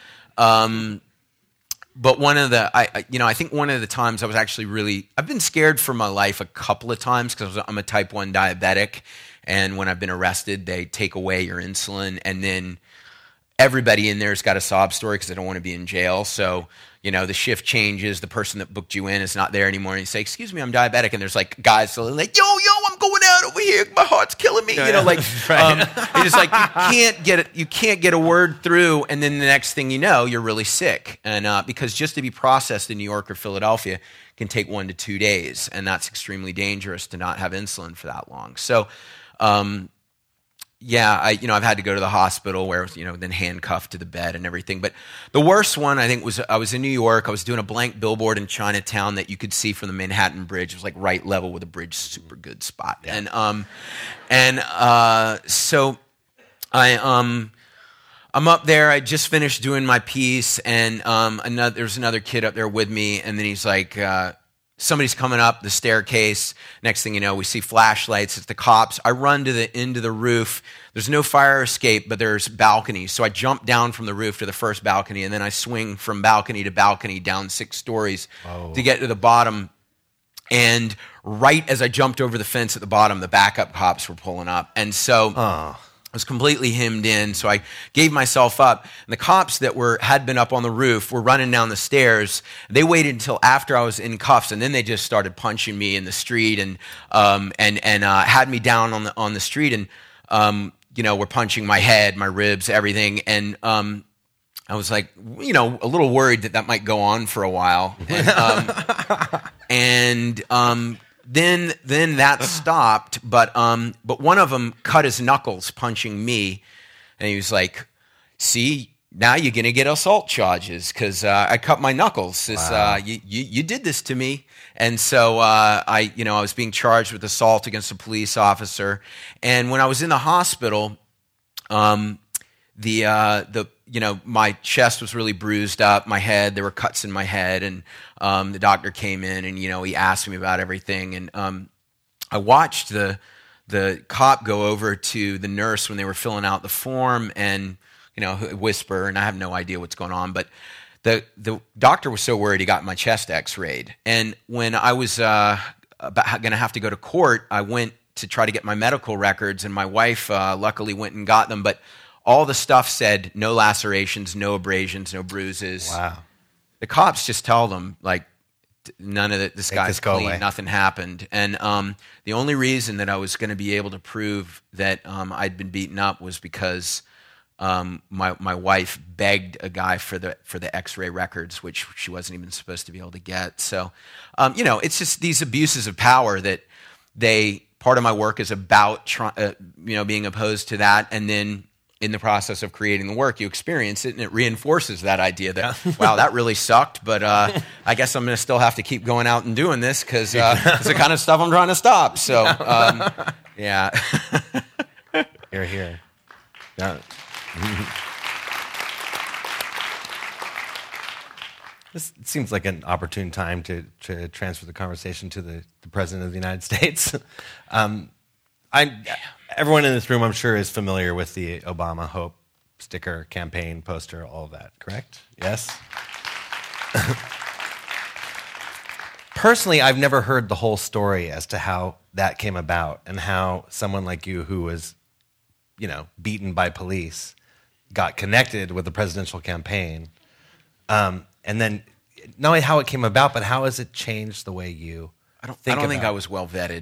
Speaker 4: but one of the, I think one of the times I was actually I've been scared for my life a couple of times because I'm a type 1 diabetic. And when I've been arrested, they take away your insulin, and then everybody in there's got a sob story because they don't want to be in jail. So, the shift changes. The person that booked you in is not there anymore. And you say, "Excuse me, I'm diabetic." And there's like guys that are like, yo, I'm going out over here. My heart's killing me.
Speaker 3: Right.
Speaker 4: It's just like you can't get a word through. And then the next thing you know, you're really sick. And because just to be processed in New York or Philadelphia can take 1 to 2 days. And that's extremely dangerous to not have insulin for that long. So, I've had to go to the hospital where, then handcuffed to the bed and everything. But the worst one, I think, was I was in New York. I was doing a blank billboard in Chinatown that you could see from the Manhattan Bridge. It was like right level with the bridge, super good spot. Yeah. So I'm up there. I just finished doing my piece, and there's another kid up there with me, and then he's like, somebody's coming up the staircase. Next thing you know, we see flashlights. It's the cops. I run to the end of the roof. There's no fire escape, but there's balconies. So I jump down from the roof to the first balcony, and then I swing from balcony to balcony down 6 stories to get to the bottom. And right as I jumped over the fence at the bottom, the backup cops were pulling up. And so I was completely hemmed in, so I gave myself up. And the cops that had been up on the roof were running down the stairs. They waited until after I was in cuffs, and then they just started punching me in the street and had me down on the street, and were punching my head, my ribs, everything. And I was like, you know, a little worried that might go on for a while. And then that stopped, but one of them cut his knuckles punching me, and he was like, "See, now you're gonna get assault charges because I cut my knuckles.
Speaker 3: Wow.
Speaker 4: You did this to me." And so I was being charged with assault against a police officer, and when I was in the hospital, my chest was really bruised up, my head, there were cuts in my head, and the doctor came in and, he asked me about everything. And I watched the cop go over to the nurse when they were filling out the form and, whisper, and I have no idea what's going on, but the doctor was so worried he got my chest x-rayed. And when I was going to have to go to court, I went to try to get my medical records, and my wife luckily went and got them, but all the stuff said no lacerations, no abrasions, no bruises.
Speaker 3: Wow.
Speaker 4: The cops just tell them, like, none of this guy's clean,
Speaker 3: away.
Speaker 4: Nothing happened. And the only reason that I was going to be able to prove that I'd been beaten up was because my wife begged a guy for the X-ray records, which she wasn't even supposed to be able to get. So, it's just these abuses of power that part of my work is about, being opposed to that, and then in the process of creating the work, you experience it, and it reinforces that idea that, wow, that really sucked, but I guess I'm going to still have to keep going out and doing this because it's the kind of stuff I'm trying to stop. So, yeah.
Speaker 3: Here. Yeah. This seems like an opportune time to transfer the conversation to the President of the United States. Everyone in this room, I'm sure, is familiar with the Obama Hope sticker, campaign, poster, all of that, correct? Yes? Personally, I've never heard the whole story as to how that came about and how someone like you who was, beaten by police got connected with the presidential campaign. And then not only how it came about, but how has it changed the way you think
Speaker 4: I don't think I
Speaker 3: about
Speaker 4: was well vetted.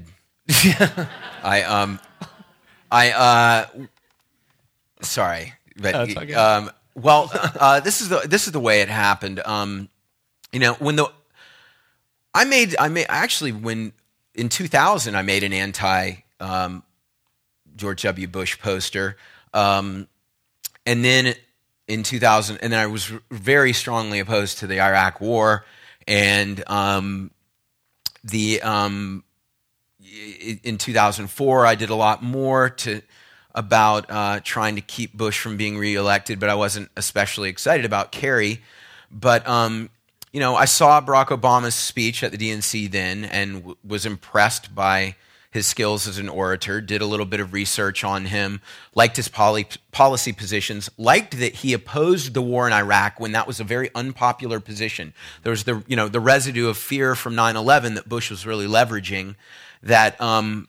Speaker 4: Sorry, but
Speaker 3: No, it's okay.
Speaker 4: this is the way it happened. When in 2000 I made an anti George W. Bush poster, and then in 2000, and then I was very strongly opposed to the Iraq War, and in 2004, I did a lot more about trying to keep Bush from being reelected, but I wasn't especially excited about Kerry. But I saw Barack Obama's speech at the DNC then, and was impressed by his skills as an orator. Did a little bit of research on him. Liked his policy positions. Liked that he opposed the war in Iraq when that was a very unpopular position. There was the residue of fear from 9/11 that Bush was really leveraging. That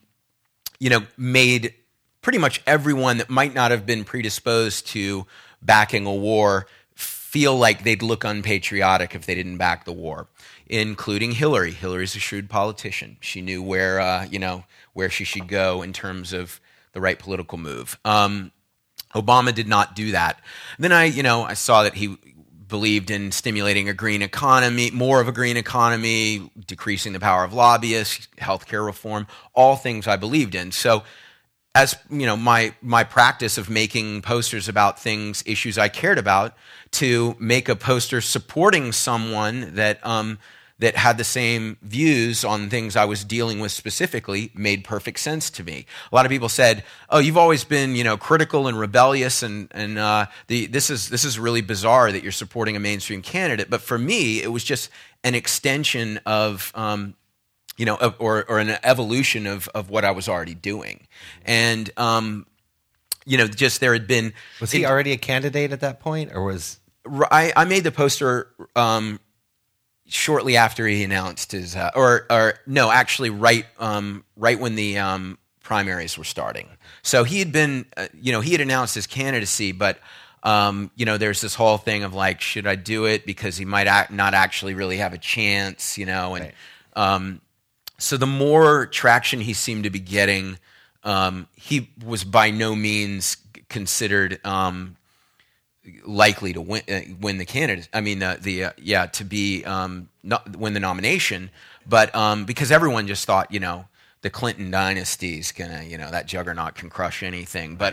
Speaker 4: made pretty much everyone that might not have been predisposed to backing a war feel like they'd look unpatriotic if they didn't back the war, including Hillary. Hillary's a shrewd politician. She knew where she should go in terms of the right political move. Obama did not do that. Then I saw that he believed in stimulating a green economy, more of a green economy, decreasing the power of lobbyists, healthcare reform, all things I believed in. So as my practice of making posters about issues I cared about, to make a poster supporting someone that had the same views on things I was dealing with specifically made perfect sense to me. A lot of people said, "Oh, you've always been, critical and rebellious, and this is really bizarre that you're supporting a mainstream candidate." But for me, it was just an extension of, or an evolution of what I was already doing, and just there had been.
Speaker 3: Was he already a candidate at that point, or was
Speaker 4: I made the poster shortly after he announced his, actually right when the primaries were starting. So he had been, he had announced his candidacy, but there's this whole thing of like, should I do it because he might not actually really have a chance, and
Speaker 3: right.
Speaker 4: So the more traction he seemed to be getting, he was by no means considered likely to win the candidate. I mean, to be not win the nomination, but because everyone just thought, the Clinton dynasty's gonna, that juggernaut can crush anything. But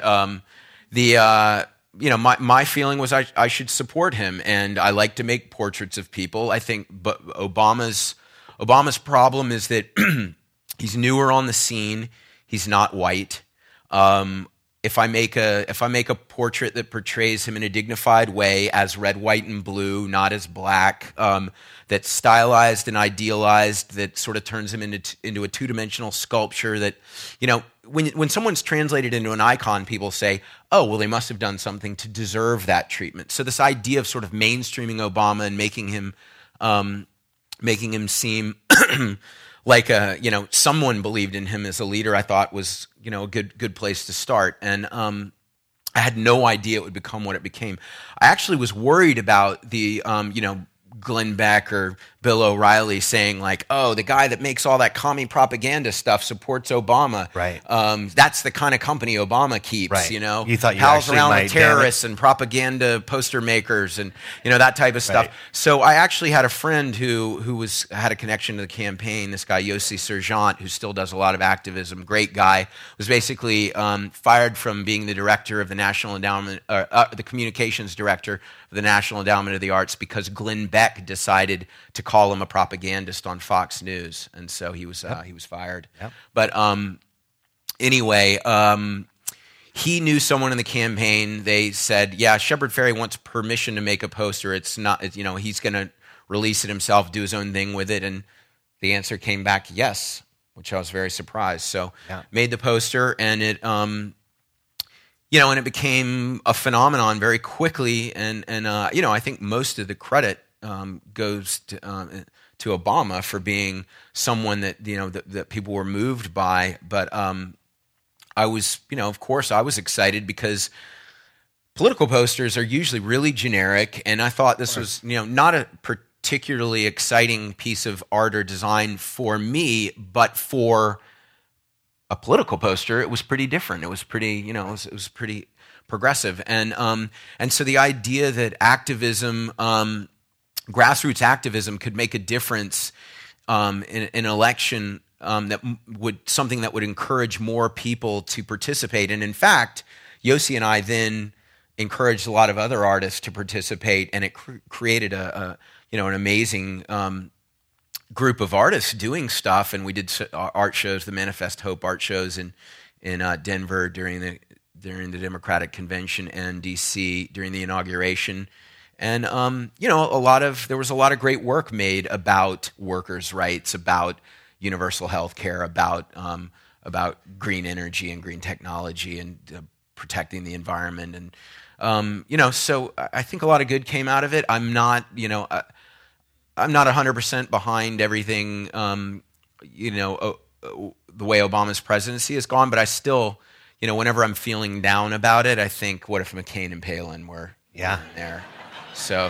Speaker 4: my feeling was I should support him, and I like to make portraits of people. I think, but Obama's problem is that he's newer on the scene. He's not white. If I make a portrait that portrays him in a dignified way, as red, white, and blue, not as black, that's stylized and idealized, that sort of turns him into a two-dimensional sculpture that, when someone's translated into an icon, people say, oh, well, they must have done something to deserve that treatment. So this idea of sort of mainstreaming Obama and making him seem like someone believed in him as a leader, I thought was, a good place to start. And I had no idea it would become what it became. I actually was worried about the, Glenn Beck or Bill O'Reilly saying like, oh, the guy that makes all that commie propaganda stuff supports Obama.
Speaker 3: Right.
Speaker 4: That's the kind of company Obama keeps,
Speaker 3: right. You thought you
Speaker 4: pals
Speaker 3: actually
Speaker 4: around
Speaker 3: might,
Speaker 4: with terrorists and propaganda poster makers and, that type of stuff.
Speaker 3: Right.
Speaker 4: So I actually had a friend who had a connection to the campaign, this guy Yossi Sergent, who still does a lot of activism, great guy, was basically fired from being the director of the National Endowment, the communications director of the National Endowment of the Arts because Glenn Beck decided to call him a propagandist on Fox News, and so he was fired.
Speaker 3: Yep.
Speaker 4: But anyway, he knew someone in the campaign. They said, "Yeah, Shepard Fairey wants permission to make a poster. It's not, he's going to release it himself, do his own thing with it." And the answer came back yes, which I was very surprised. So made the poster, and it. And it became a phenomenon very quickly, and I think most of the credit goes to Obama for being someone that that people were moved by. But I was, of course, I was excited because political posters are usually really generic, and I thought this was, not a particularly exciting piece of art or design for me, but for a political poster, it was pretty different. It was pretty, it was pretty progressive, and so the idea that activism, grassroots activism, could make a difference in an election, something that would encourage more people to participate. And in fact, Yossi and I then encouraged a lot of other artists to participate, and it created an amazing group of artists doing stuff, and we did art shows, the Manifest Hope art shows in Denver during the Democratic Convention and DC during the inauguration, and there was a lot of great work made about workers' rights, about universal health care, about green energy and green technology, and protecting the environment, and so I think a lot of good came out of it. I'm not 100% behind everything, the way Obama's presidency has gone, but I still, whenever I'm feeling down about it, I think, what if McCain and Palin were there? So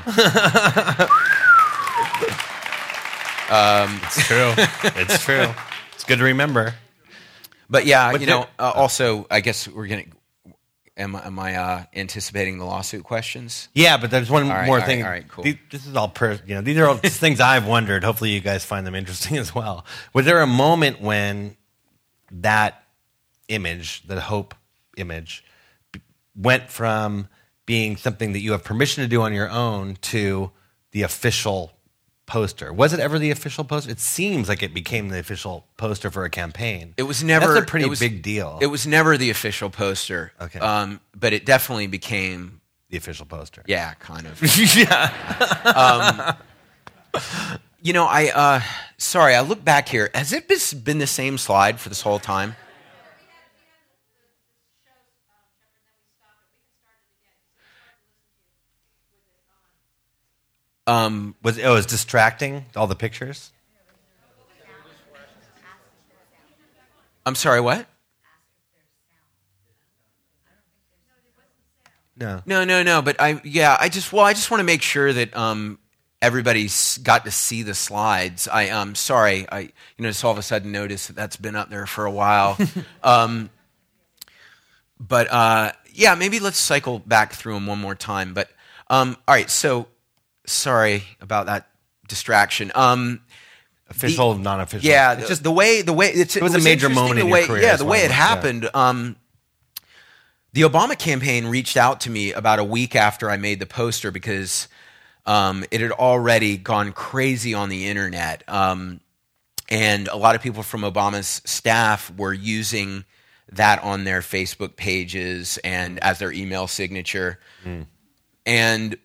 Speaker 3: it's true. It's true. It's good to remember.
Speaker 4: But also, I guess we're gonna. Am I anticipating the lawsuit questions?
Speaker 3: Yeah, but there's one more thing.
Speaker 4: All right, cool.
Speaker 3: This is all these are all just things I've wondered. Hopefully, you guys find them interesting as well. Was there a moment when that image, the Hope image, went from being something that you have permission to do on your own to the official poster? Was it ever the official poster? It seems like it became the official poster for a campaign.
Speaker 4: It was never.
Speaker 3: That's a pretty big deal.
Speaker 4: It was never the official poster.
Speaker 3: Okay.
Speaker 4: But it definitely became
Speaker 3: the official poster.
Speaker 4: Yeah, kind of.
Speaker 3: Yeah.
Speaker 4: Sorry, I look back here. Has it been the same slide for this whole time?
Speaker 3: Was it was distracting, all the pictures?
Speaker 4: I'm sorry, what?
Speaker 3: No.
Speaker 4: But I just want to make sure that everybody's got to see the slides. Sorry, I just all of a sudden noticed that that's been up there for a while. But maybe let's cycle back through them one more time. But All right, so sorry about that distraction.
Speaker 3: Official, non-official.
Speaker 4: Yeah,
Speaker 3: It's just
Speaker 4: the way it
Speaker 3: was a major moment in your career.
Speaker 4: Yeah,
Speaker 3: is
Speaker 4: the
Speaker 3: why
Speaker 4: way
Speaker 3: I
Speaker 4: it
Speaker 3: went,
Speaker 4: happened. The Obama campaign reached out to me about a week after I made the poster because it had already gone crazy on the internet, and a lot of people from Obama's staff were using that on their Facebook pages and as their email signature, and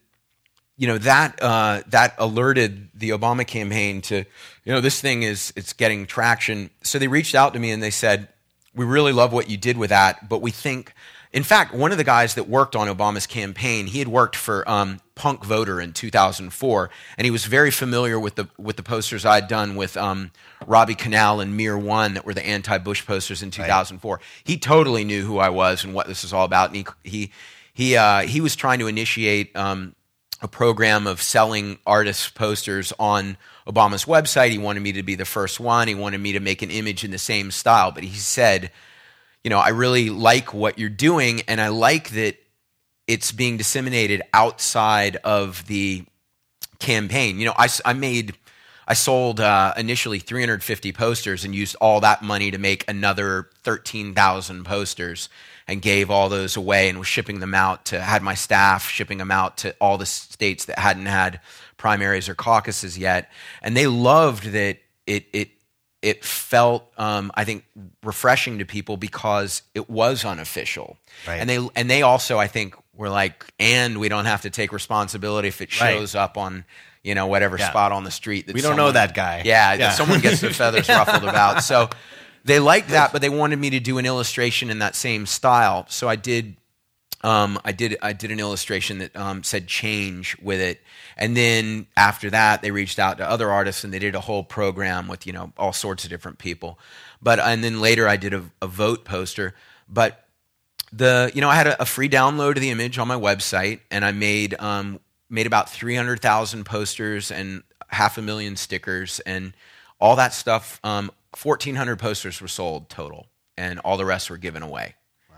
Speaker 4: that alerted the Obama campaign to, this thing it's getting traction. So they reached out to me and they said, we really love what you did with that, but we think, in fact, one of the guys that worked on Obama's campaign, he had worked for Punk Voter in 2004, and he was very familiar with the posters I'd done with Robbie Canal and Mir One that were the anti-Bush posters in 2004. Right. He totally knew who I was and what this was all about, and he was trying to initiate a program of selling artists' posters on Obama's website. He wanted me to be the first one. He wanted me to make an image in the same style. But he said, I really like what you're doing, and I like that it's being disseminated outside of the campaign. I sold initially 350 posters and used all that money to make another 13,000 posters and gave all those away and was shipping them out had my staff shipping them out to all the states that hadn't had primaries or caucuses yet. And they loved that it felt, I think, refreshing to people because it was unofficial. Right. And they also, I think, were like, and we don't have to take responsibility if it shows up on, whatever spot on the street. That
Speaker 3: we don't know that guy.
Speaker 4: Yeah, that someone gets their feathers ruffled about. So they liked that, but they wanted me to do an illustration in that same style. So I did an illustration that said "change" with it, and then after that, they reached out to other artists and they did a whole program with all sorts of different people. And then later, I did a vote poster. But I had a free download of the image on my website, and I made about 300,000 posters and 500,000 stickers and all that stuff. 1,400 posters were sold total, and all the rest were given away.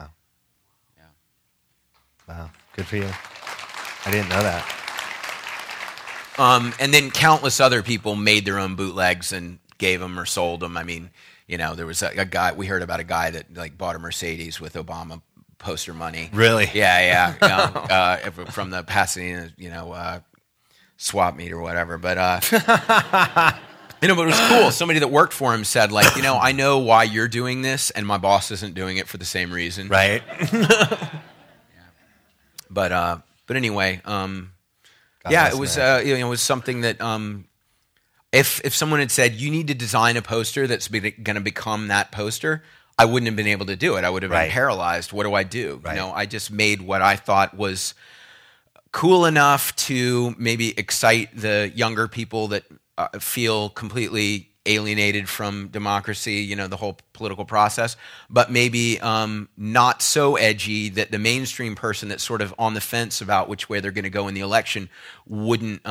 Speaker 3: Wow, good for you. I didn't know that.
Speaker 4: And then countless other people made their own bootlegs and gave them or sold them. I mean, there was a guy, we heard about a guy that bought a Mercedes with Obama poster money.
Speaker 3: Really?
Speaker 4: Yeah. From the Pasadena, swap meet or whatever. But, but it was cool. Somebody that worked for him said, I know why you're doing this, and my boss isn't doing it for the same reason.
Speaker 3: Right.
Speaker 4: But anyway, it was it was something that if someone had said you need to design a poster that's going to become that poster, I wouldn't have been able to do it. I would have been paralyzed. What do I do? Right. I just made what I thought was cool enough to maybe excite the younger people that feel completely alienated from democracy, the whole political process, but maybe not so edgy that the mainstream person that's sort of on the fence about which way they're going to go in the election wouldn't,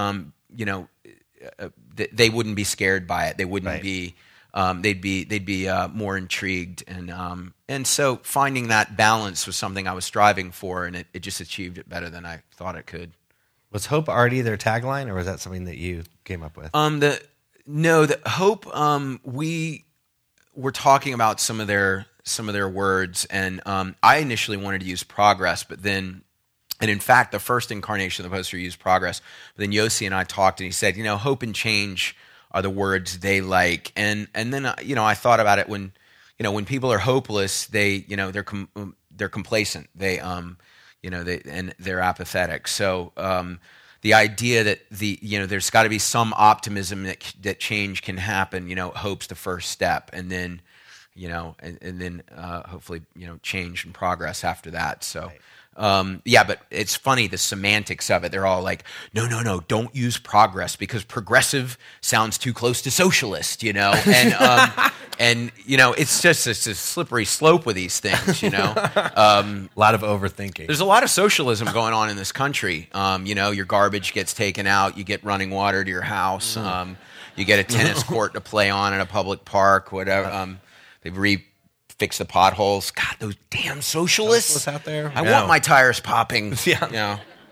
Speaker 4: they wouldn't be scared by it. They wouldn't be, they'd be more intrigued. And so finding that balance was something I was striving for, and it just achieved it better than I thought it could.
Speaker 3: Was Hope already their tagline, or was that something that you came up with?
Speaker 4: No, the Hope. We were talking about some of their words, and I initially wanted to use progress, but then, and in fact, the first incarnation of the poster used progress. But then Yossi and I talked, and he said, hope and change are the words they like, and then I thought about it when people are hopeless, they're complacent, they're apathetic. So. The idea that there's got to be some optimism that change can happen. Hope's the first step, and then and then hopefully change and progress after that. So. But it's funny, the semantics of it. They're all like, no, don't use progress because progressive sounds too close to socialist, and it's a slippery slope with these things,
Speaker 3: A lot of overthinking.
Speaker 4: There's a lot of socialism going on in this country. Your garbage gets taken out, you get running water to your house, you get a tennis court to play on at a public park, whatever. They've fix the potholes. God, those damn socialists
Speaker 3: out there.
Speaker 4: I want my tires popping.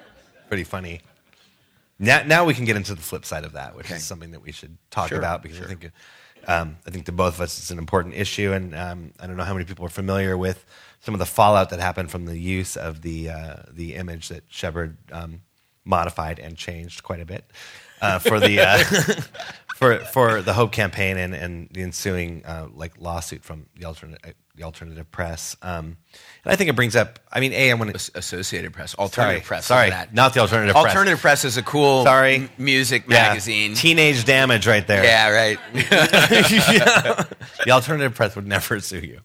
Speaker 3: pretty funny. Now we can get into the flip side of that, which
Speaker 4: Okay.
Speaker 3: is something that we should talk
Speaker 4: Sure,
Speaker 3: about, because
Speaker 4: sure.
Speaker 3: I think to both of us it's an important issue, and I don't know how many people are familiar with some of the fallout that happened from the use of the image that Shepard modified and changed quite a bit for the for the Hope campaign and the ensuing lawsuit from the alternative press. And I think it brings up. I mean, I want to.
Speaker 4: Associated Press, Alternative Press.
Speaker 3: Sorry,
Speaker 4: That.
Speaker 3: not the Alternative Press.
Speaker 4: Alternative Press is a cool music
Speaker 3: Yeah.
Speaker 4: magazine.
Speaker 3: Teenage Damage right there.
Speaker 4: Yeah, right.
Speaker 3: The Alternative Press would never sue you.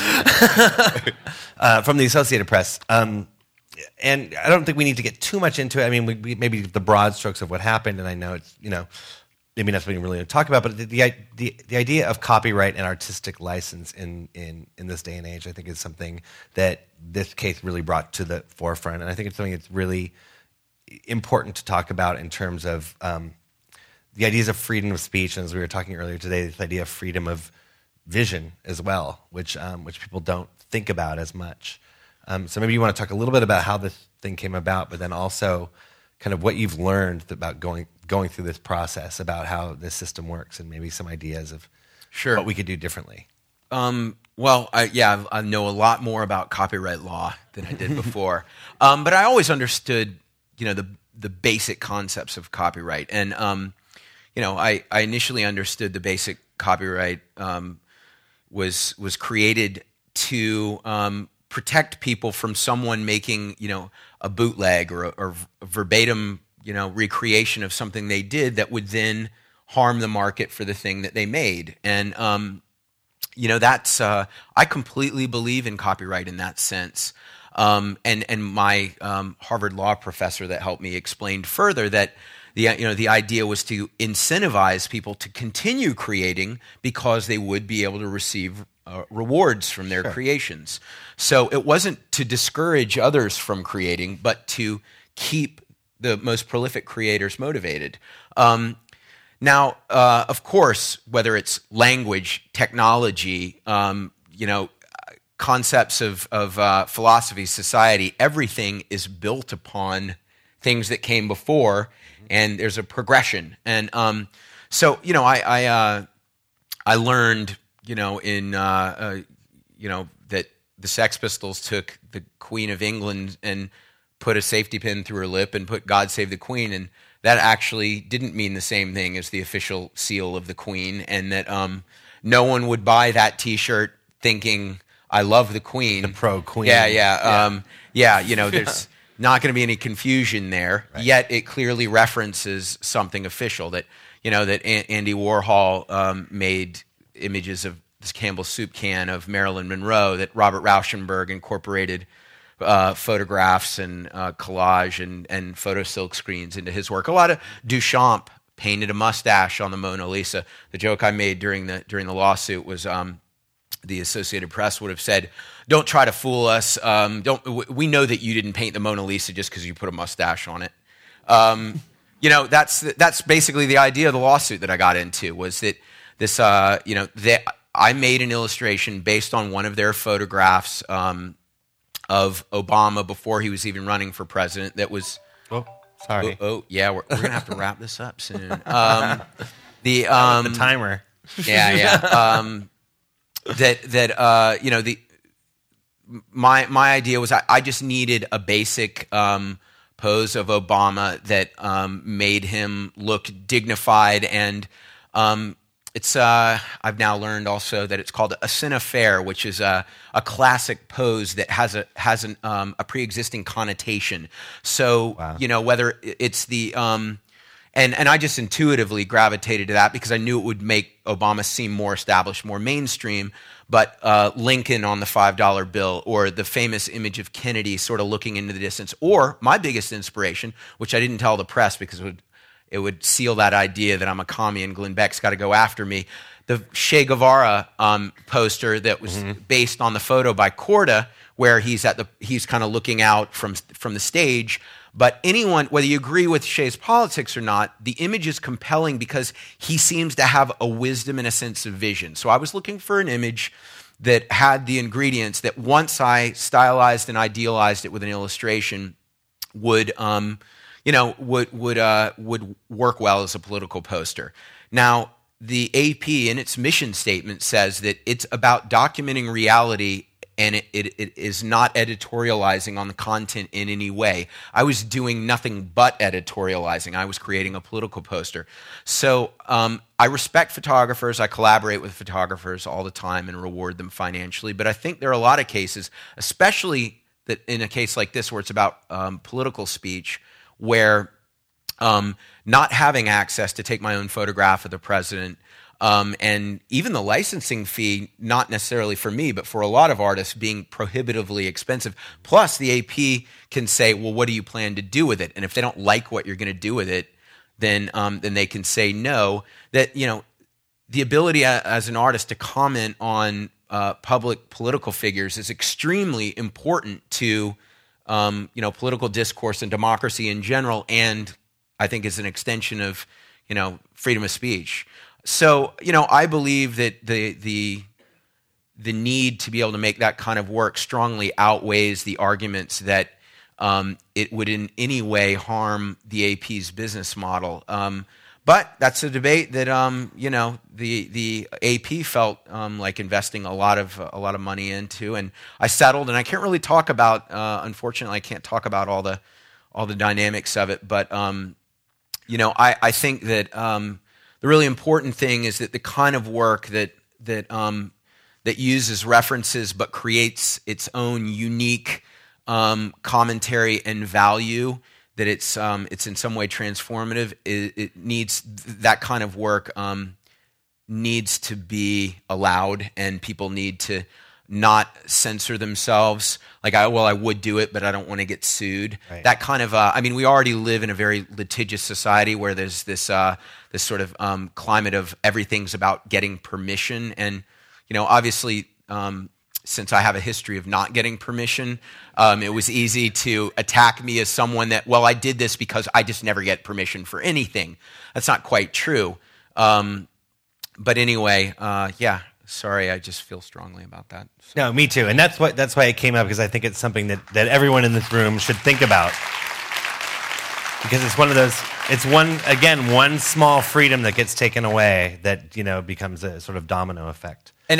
Speaker 3: From the Associated Press. And I don't think we need to get too much into it. I mean, we maybe the broad strokes of what happened, and I know it's, maybe not something we really want to talk about, but the idea of copyright and artistic license in this day and age, I think, is something that this case really brought to the forefront. And I think it's something that's really important to talk about in terms of the ideas of freedom of speech, and as we were talking earlier today, this idea of freedom of vision as well, which people don't think about as much. So maybe you want to talk a little bit about how this thing came about, but then also kind of what you've learned about going through this process, about how this system works, and maybe some ideas of what we could do differently.
Speaker 4: Well, I know a lot more about copyright law than I did before, but I always understood, the basic concepts of copyright, and I initially understood the basic copyright was created to protect people from someone making, a bootleg or a verbatim, recreation of something they did that would then harm the market for the thing that they made. And, that's, I completely believe in copyright in that sense. And my Harvard law professor that helped me explained further that the idea was to incentivize people to continue creating because they would be able to receive rewards from their creations. So it wasn't to discourage others from creating, but to keep the most prolific creators motivated. Now, of course, whether it's language, technology, concepts of philosophy, society, everything is built upon things that came before, and there's a progression. And so, I learned, that the Sex Pistols took the Queen of England and put a safety pin through her lip and put "God Save the Queen," and that actually didn't mean the same thing as the official seal of the Queen, and that no one would buy that T-shirt thinking "I love the Queen,"
Speaker 3: the pro-Queen.
Speaker 4: Yeah. There's not going to be any confusion there. Right. Yet it clearly references something official that Andy Warhol made images of this Campbell's soup can of Marilyn Monroe, that Robert Rauschenberg incorporated photographs and collage and photo silk screens into his work. A lot of Duchamp painted a mustache on the Mona Lisa. The joke I made during the lawsuit was the Associated Press would have said, "Don't try to fool us. We know that you didn't paint the Mona Lisa just because you put a mustache on it." That's basically the idea of the lawsuit that I got into, was that this I made an illustration based on one of their photographs of Obama before he was even running for president. That was
Speaker 3: sorry.
Speaker 4: We're gonna have to wrap this up soon.
Speaker 3: The timer.
Speaker 4: Yeah. My idea was I just needed a basic pose of Obama that made him look dignified, and it's I've now learned also that it's called a cine-faire, which is a classic pose that has a pre-existing connotation. So whether it's the and I just intuitively gravitated to that because I knew it would make Obama seem more established, more mainstream. But Lincoln on the $5 bill, or the famous image of Kennedy sort of looking into the distance, or my biggest inspiration, which I didn't tell the press because it would seal that idea that I'm a commie and Glenn Beck's got to go after me, the Che Guevara poster that was based on the photo by Korda, where he's kind of looking out from the stage. But anyone, whether you agree with Che's politics or not, the image is compelling because he seems to have a wisdom and a sense of vision. So I was looking for an image that had the ingredients that, once I stylized and idealized it with an illustration, would would work well as a political poster. Now, the AP in its mission statement says that it's about documenting reality, and it is not editorializing on the content in any way. I was doing nothing but editorializing. I was creating a political poster. So I respect photographers. I collaborate with photographers all the time and reward them financially. But I think there are a lot of cases, especially that in a case like this where it's about political speech, where not having access to take my own photograph of the president, and even the licensing fee, not necessarily for me, but for a lot of artists, being prohibitively expensive. Plus, the AP can say, well, what do you plan to do with it? And if they don't like what you're going to do with it, then they can say no. That, the ability as an artist to comment on public political figures is extremely important to political discourse and democracy in general, and I think is an extension of freedom of speech. So I believe that the need to be able to make that kind of work strongly outweighs the arguments that it would in any way harm the AP's business model. But that's a debate that the AP felt like investing a lot of money into, and I settled. And I can't really talk about. Unfortunately, I can't talk about all the dynamics of it. But I think that the really important thing is that the kind of work that uses references but creates its own unique commentary and value, that it's in some way transformative. It needs that kind of work needs to be allowed, and people need to not censor themselves. Like, I would do it, but I don't want to get sued. Right. That kind of, we already live in a very litigious society where there's this sort of climate of everything's about getting permission. And, obviously, since I have a history of not getting permission, it was easy to attack me as someone that, well, I did this because I just never get permission for anything. That's not quite true. But anyway, sorry, I just feel strongly about that. So.
Speaker 3: No, me too. And that's why it came up, because I think it's something that everyone in this room should think about. Because it's one of those, one small freedom that gets taken away that, becomes a sort of domino effect.
Speaker 4: And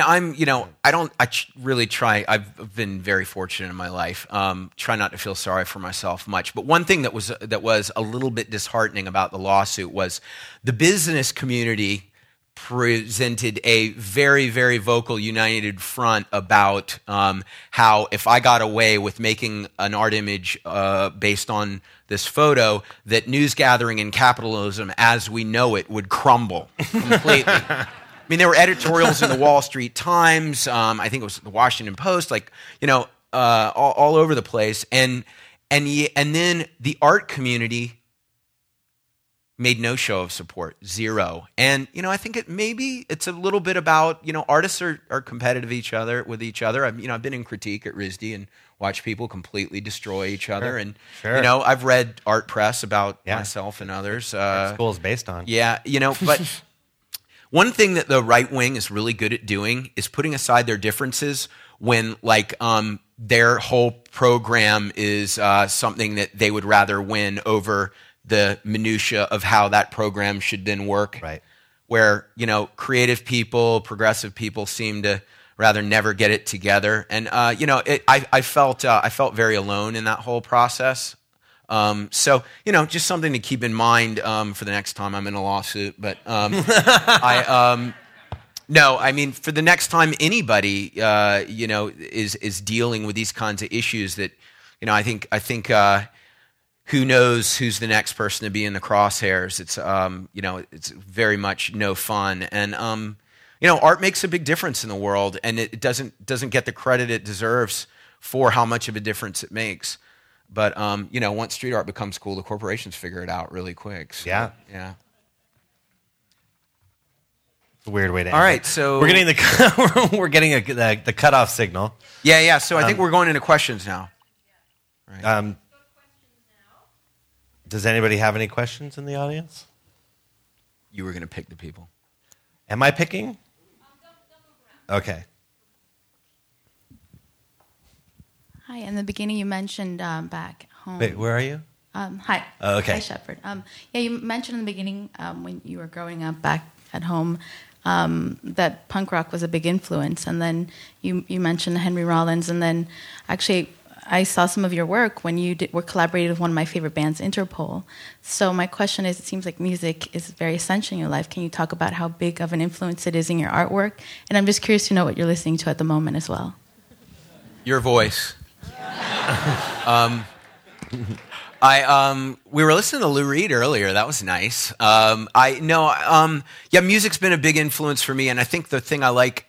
Speaker 4: really try, I've been very fortunate in my life, try not to feel sorry for myself much. But one thing that was a little bit disheartening about the lawsuit was the business community presented a very, very vocal, united front about how if I got away with making an art image based on this photo, that news gathering and capitalism as we know it would crumble completely. There were editorials in the Wall Street Times, I think it was the Washington Post, all over the place. And then the art community made no show of support, zero. And, I think it's a little bit about, artists are competitive with each other. I've been in critique at RISD and watched people completely destroy each other. And, I've read art press about myself and others.
Speaker 3: Art school is based on.
Speaker 4: Yeah, but one thing that the right wing is really good at doing is putting aside their differences when, their whole program is something that they would rather win over the minutia of how that program should then work.
Speaker 3: Right.
Speaker 4: Where, creative people, progressive people seem to rather never get it together. And, I felt very alone in that whole process. So, just something to keep in mind for the next time I'm in a lawsuit. But for the next time anybody, is dealing with these kinds of issues that, I think who knows who's the next person to be in the crosshairs. It's, it's very much no fun. And, art makes a big difference in the world, and it doesn't get the credit it deserves for how much of a difference it makes. But, once street art becomes cool, the corporations figure it out really quick. So,
Speaker 3: yeah. It's a weird way to end.
Speaker 4: All right, so
Speaker 3: we're getting the cutoff signal.
Speaker 4: Yeah. So I think we're going into questions now.
Speaker 3: Right. Does anybody have any questions in the audience?
Speaker 4: You were going to pick the people.
Speaker 3: Am I picking? Okay.
Speaker 5: Hi. In the beginning, you mentioned back home.
Speaker 3: Wait, where are you?
Speaker 5: Hi.
Speaker 3: Oh, okay.
Speaker 5: Hi, Shepard. Yeah, you mentioned in the beginning when you were growing up back at home that punk rock was a big influence, and then you mentioned Henry Rollins, and then actually I saw some of your work when you were collaborating with one of my favorite bands, Interpol. So my question is, it seems like music is very essential in your life. Can you talk about how big of an influence it is in your artwork? And I'm just curious to know what you're listening to at the moment as well.
Speaker 4: Your voice. We were listening to Lou Reed earlier. That was nice. Music's been a big influence for me, and I think the thing I like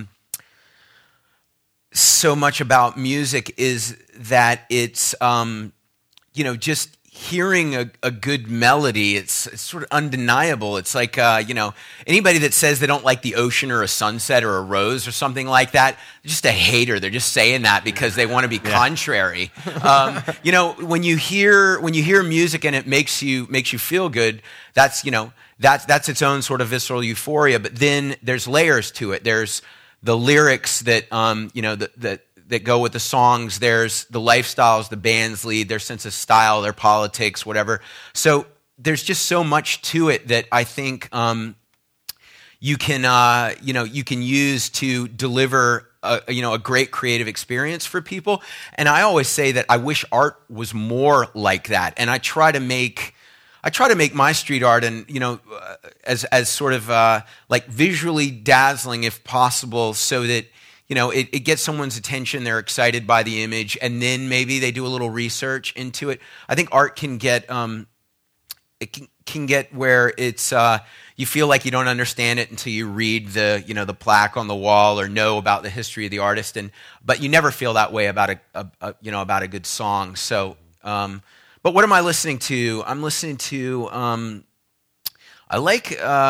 Speaker 4: so much about music is that it's just hearing a good melody. It's sort of undeniable. It's like anybody that says they don't like the ocean or a sunset or a rose or something like that, they're just a hater. They're just saying that because they want to be contrary. When you hear music and it makes you feel good, that's its own sort of visceral euphoria. But then there's layers to it. There's the lyrics that that go with the songs. There's the lifestyles the bands lead, their sense of style, their politics, whatever. So there's just so much to it that I think you can use to deliver a great creative experience for people. And I always say that I wish art was more like that. And I try to make my street art and as sort of like visually dazzling if possible, so that it gets someone's attention, they're excited by the image, and then maybe they do a little research into it. I think art can get can get where it's you feel like you don't understand it until you read the plaque on the wall or know about the history of the artist, but you never feel that way about a good song. So, but what am I listening to? I'm listening to I like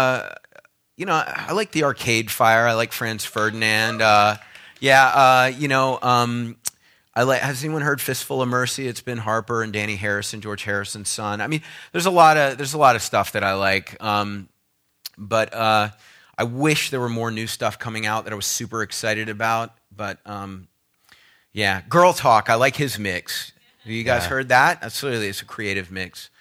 Speaker 4: the Arcade Fire. I like Franz Ferdinand. Has anyone heard Fistful of Mercy? It's Ben Harper and Danny Harrison, George Harrison's son. I mean, there's a lot of stuff that I like. But I wish there were more new stuff coming out that I was super excited about. But Girl Talk. I like his mix. Have you guys heard that? Absolutely, it's a creative mix.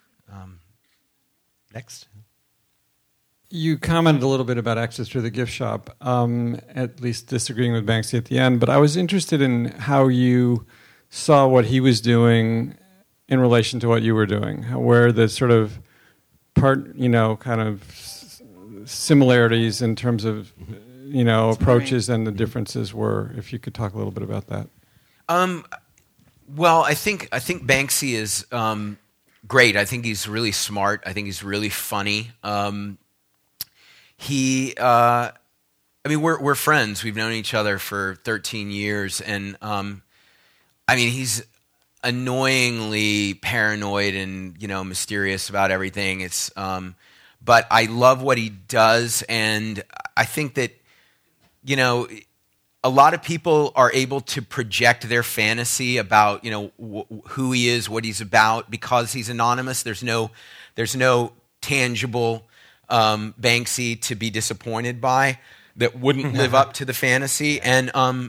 Speaker 3: Next.
Speaker 6: You commented a little bit about access to the gift shop, at least disagreeing with Banksy at the end, but I was interested in how you saw what he was doing in relation to what you were doing, where the sort of kind of similarities in terms of, approaches and the differences were, if you could talk a little bit about that.
Speaker 4: Well, I think Banksy is great. I think he's really smart. I think he's really funny. We're friends. We've known each other for 13 years, and he's annoyingly paranoid and mysterious about everything. It's but I love what he does, and I think that a lot of people are able to project their fantasy about who he is, what he's about, because he's anonymous. There's no tangible Banksy to be disappointed by that wouldn't live up to the fantasy, and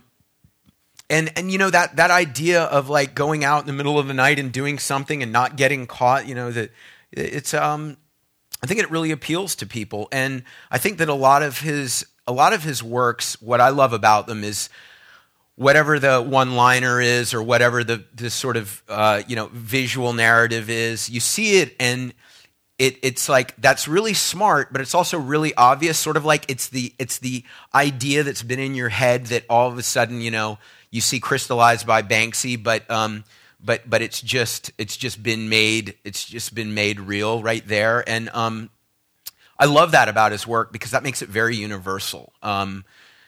Speaker 4: that idea of like going out in the middle of the night and doing something and not getting caught, that it's I think it really appeals to people, and I think that a lot of his works, what I love about them is whatever the one-liner is or whatever the sort of visual narrative is, you see it and it's like that's really smart, but it's also really obvious. Sort of like it's the idea that's been in your head that all of a sudden you see crystallized by Banksy, but it's just been made real right there, and I love that about his work because that makes it very universal. I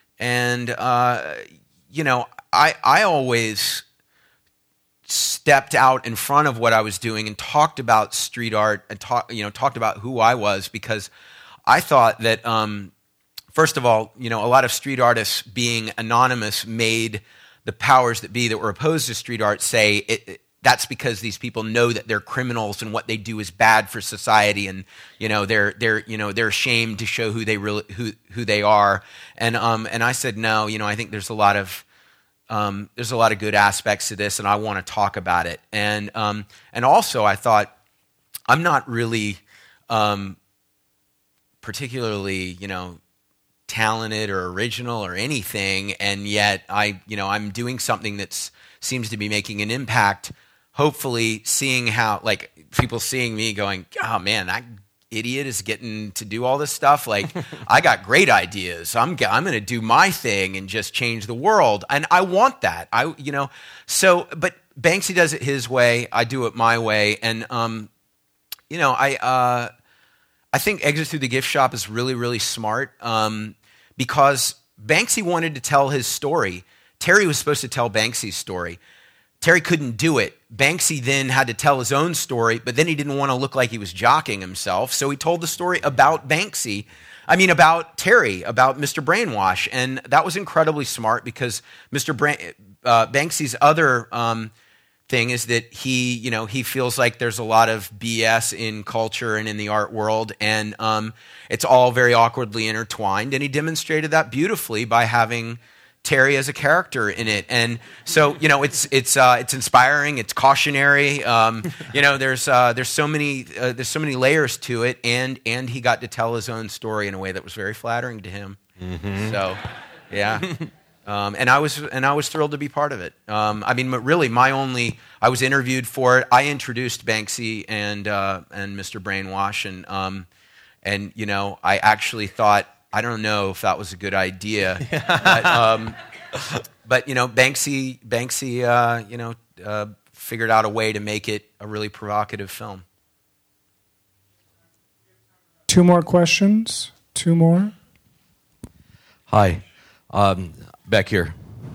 Speaker 4: always stepped out in front of what I was doing and talked about street art and talked about who I was, because I thought that first of all, a lot of street artists being anonymous made the powers that be that were opposed to street art say that's because these people know that they're criminals and what they do is bad for society, and they're ashamed to show who they are. And I said no. I think there's a lot of there's a lot of good aspects to this, and I want to talk about it. And also, I thought I'm not really particularly, talented or original or anything, and yet I'm doing something that seems to be making an impact. Hopefully, seeing how people seeing me going, oh man, that idiot is getting to do all this stuff. Like, I got great ideas. I'm going to do my thing and just change the world, and I want that. So, but Banksy does it his way. I do it my way, and I think Exit Through the Gift Shop is really, really smart because Banksy wanted to tell his story. Terry was supposed to tell Banksy's story. Terry couldn't do it. Banksy then had to tell his own story, but then he didn't want to look like he was jockeying himself, so he told the story about about Terry, about Mr. Brainwash, and that was incredibly smart because Banksy's other thing is that he feels like there's a lot of BS in culture and in the art world, and it's all very awkwardly intertwined, and he demonstrated that beautifully by having Terry as a character in it. And so it's inspiring, it's cautionary, there's so many layers to it, and he got to tell his own story in a way that was very flattering to him. Mm-hmm. So yeah. And I was thrilled to be part of it. Really, I was interviewed for it. I introduced Banksy and Mr. Brainwash, and I actually thought, I don't know if that was a good idea, but Banksy figured out a way to make it a really provocative film.
Speaker 2: 2 more questions. 2 more.
Speaker 7: Hi. Back here.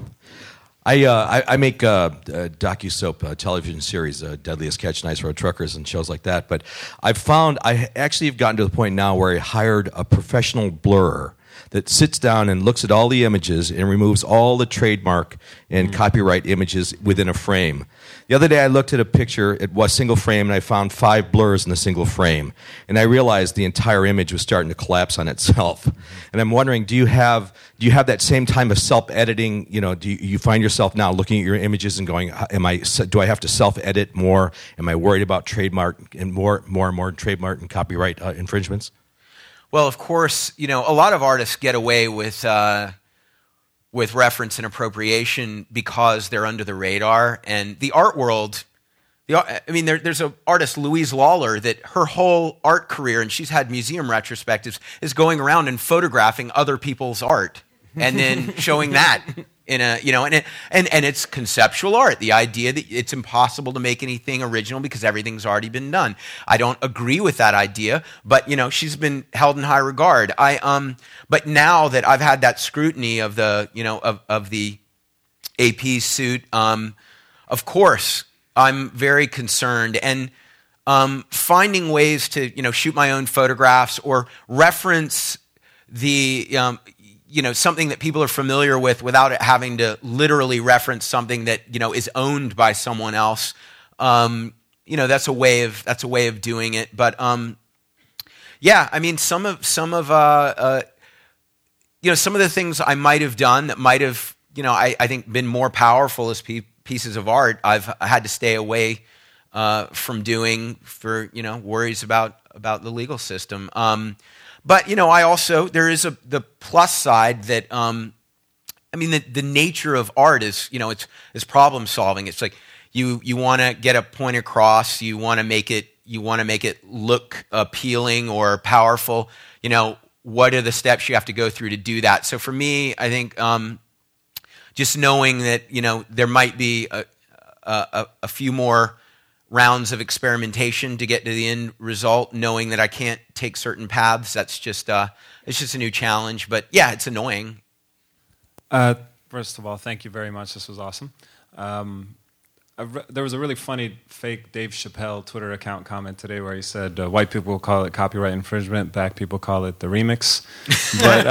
Speaker 7: I make a docu-soap television series, Deadliest Catch, Nice Road Truckers, and shows like that. But I actually have gotten to the point now where I hired a professional blurrer that sits down and looks at all the images and removes all the trademark and copyright images within a frame. The other day I looked at a picture, it was single frame, and I found 5 blurs in the single frame. And I realized the entire image was starting to collapse on itself. And I'm wondering, do you have that same time of self-editing? Do you find yourself now looking at your images and going, do I have to self-edit more? Am I worried about trademark and more trademark and copyright infringements?
Speaker 4: Well, of course, a lot of artists get away with reference and appropriation because they're under the radar. And the art world, there's an artist, Louise Lawler, that her whole art career, and she's had museum retrospectives, is going around and photographing other people's art and then showing that in a, and it's conceptual art. The idea that it's impossible to make anything original because everything's already been done. I don't agree with that idea, but she's been held in high regard. But now that I've had that scrutiny of the, of the AP suit, of course, I'm very concerned, and finding ways to, shoot my own photographs or reference the, something that people are familiar with without it having to literally reference something that, is owned by someone else. That's a way of doing it. But some of the things I might have done that might have, I think been more powerful as pieces of art, I've had to stay away from doing for, worries about the legal system. But I also, there is the plus side that the nature of art is it's problem solving. It's like you want to get a point across, you want to make it look appealing or powerful. What are the steps you have to go through to do that? So for me, I think just knowing that there might be a few more rounds of experimentation to get to the end result, knowing that I can't take certain paths. That's just it's just a new challenge. But yeah, it's annoying.
Speaker 6: First of all, thank you very much. This was awesome. There was a really funny fake Dave Chappelle Twitter account comment today where he said white people call it copyright infringement, black people call it the remix. But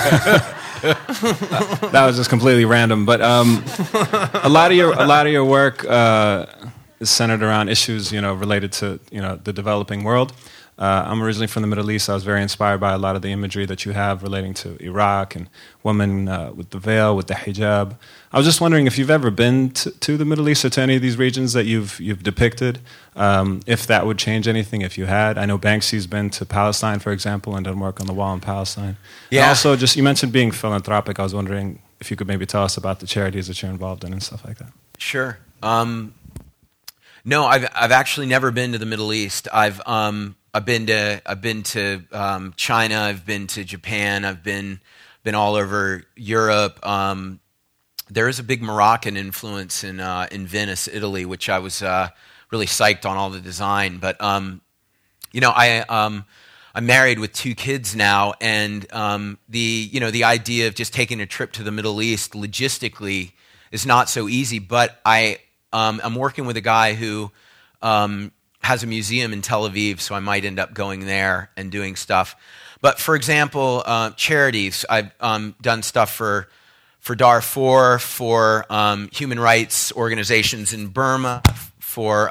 Speaker 6: that was just completely random. But a lot of your work is centered around issues related to the developing world.
Speaker 8: I'm originally from the Middle East. I was very inspired by a lot of the imagery that you have relating to Iraq and women with the veil, with the hijab. I was just wondering if you've ever been to the Middle East or to any of these regions that you've depicted, if that would change anything if you had. I know Banksy's been to Palestine, for example, and done work on the wall in Palestine.
Speaker 4: Yeah.
Speaker 8: And also, just you mentioned being philanthropic. I was wondering if you could maybe tell us about the charities that you're involved in and stuff like that.
Speaker 4: Sure. No, I've actually never been to the Middle East. I've been to China. I've been to Japan. I've been all over Europe. There is a big Moroccan influence in Venice, Italy, which I was really psyched on all the design. But I'm married with 2 kids now, and the idea of just taking a trip to the Middle East logistically is not so easy. But I'm working with a guy who has a museum in Tel Aviv, so I might end up going there and doing stuff. But for example, charities, I've done stuff for Darfur, for human rights organizations in Burma, for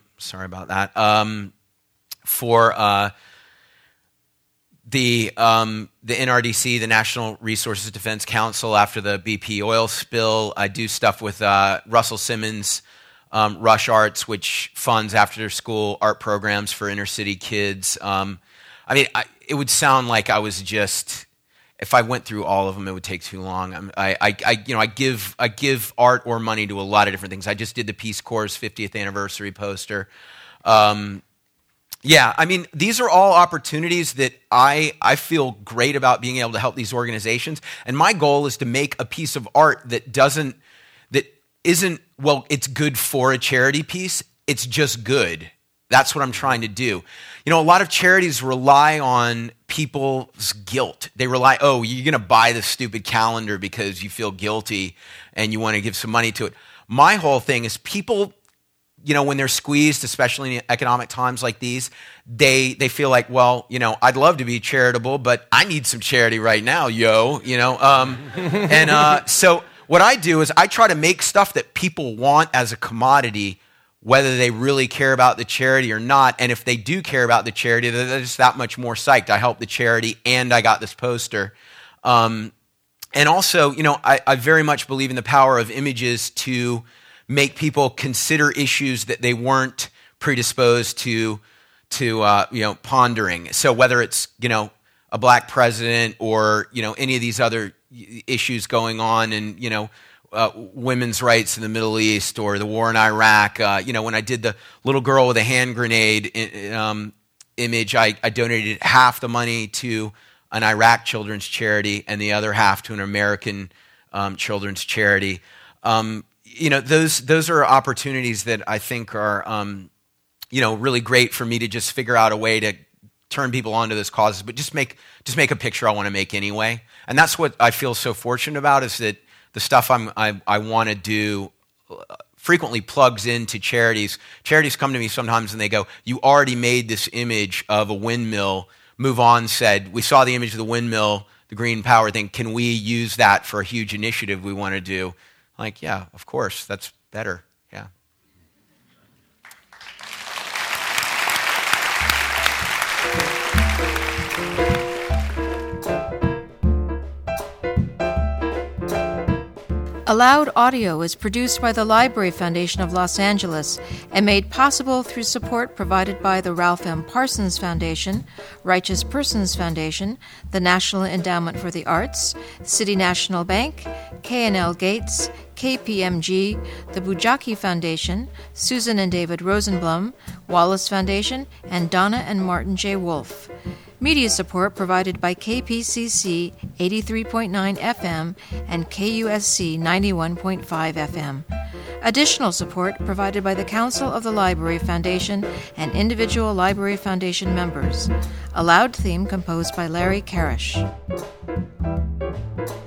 Speaker 4: the NRDC, the National Resources Defense Council, after the BP oil spill. I do stuff with Russell Simmons' Rush Arts, which funds after-school art programs for inner-city kids. It would sound like I was just, if I went through all of them, it would take too long. I give art or money to a lot of different things. I just did the Peace Corps' 50th anniversary poster. These are all opportunities that I feel great about being able to help these organizations. And my goal is to make a piece of art that isn't, well, it's good for a charity piece. It's just good. That's what I'm trying to do. A lot of charities rely on people's guilt. They rely, you're going to buy this stupid calendar because you feel guilty and you want to give some money to it. My whole thing is people, when they're squeezed, especially in economic times like these, they feel like, well, I'd love to be charitable, but I need some charity right now, So what I do is I try to make stuff that people want as a commodity, whether they really care about the charity or not. And if they do care about the charity, they're just that much more psyched. I helped the charity and I got this poster. And also, I very much believe in the power of images to make people consider issues that they weren't predisposed to pondering. So whether it's, a black president or, any of these other issues going on and, women's rights in the Middle East or the war in Iraq. When I did the little girl with a hand grenade image, I donated half the money to an Iraq children's charity and the other half to an American children's charity. Those are opportunities that I think are, really great for me to just figure out a way to turn people onto those causes, but just make a picture I want to make anyway. And that's what I feel so fortunate about, is that the stuff I want to do frequently plugs into charities. Charities come to me sometimes and they go, "You already made this image of a windmill." Move On said, "We saw the image of the windmill, the green power thing. Can we use that for a huge initiative we want to do?" Like, yeah, of course, that's better. Yeah.
Speaker 1: Aloud Audio is produced by the Library Foundation of Los Angeles and made possible through support provided by the Ralph M. Parsons Foundation, Righteous Persons Foundation, the National Endowment for the Arts, City National Bank, K&L Gates, KPMG, the Bujaki Foundation, Susan and David Rosenblum, Wallace Foundation, and Donna and Martin J. Wolfe. Media support provided by KPCC 83.9 FM and KUSC 91.5 FM. Additional support provided by the Council of the Library Foundation and individual Library Foundation members. A loud theme composed by Larry Karish.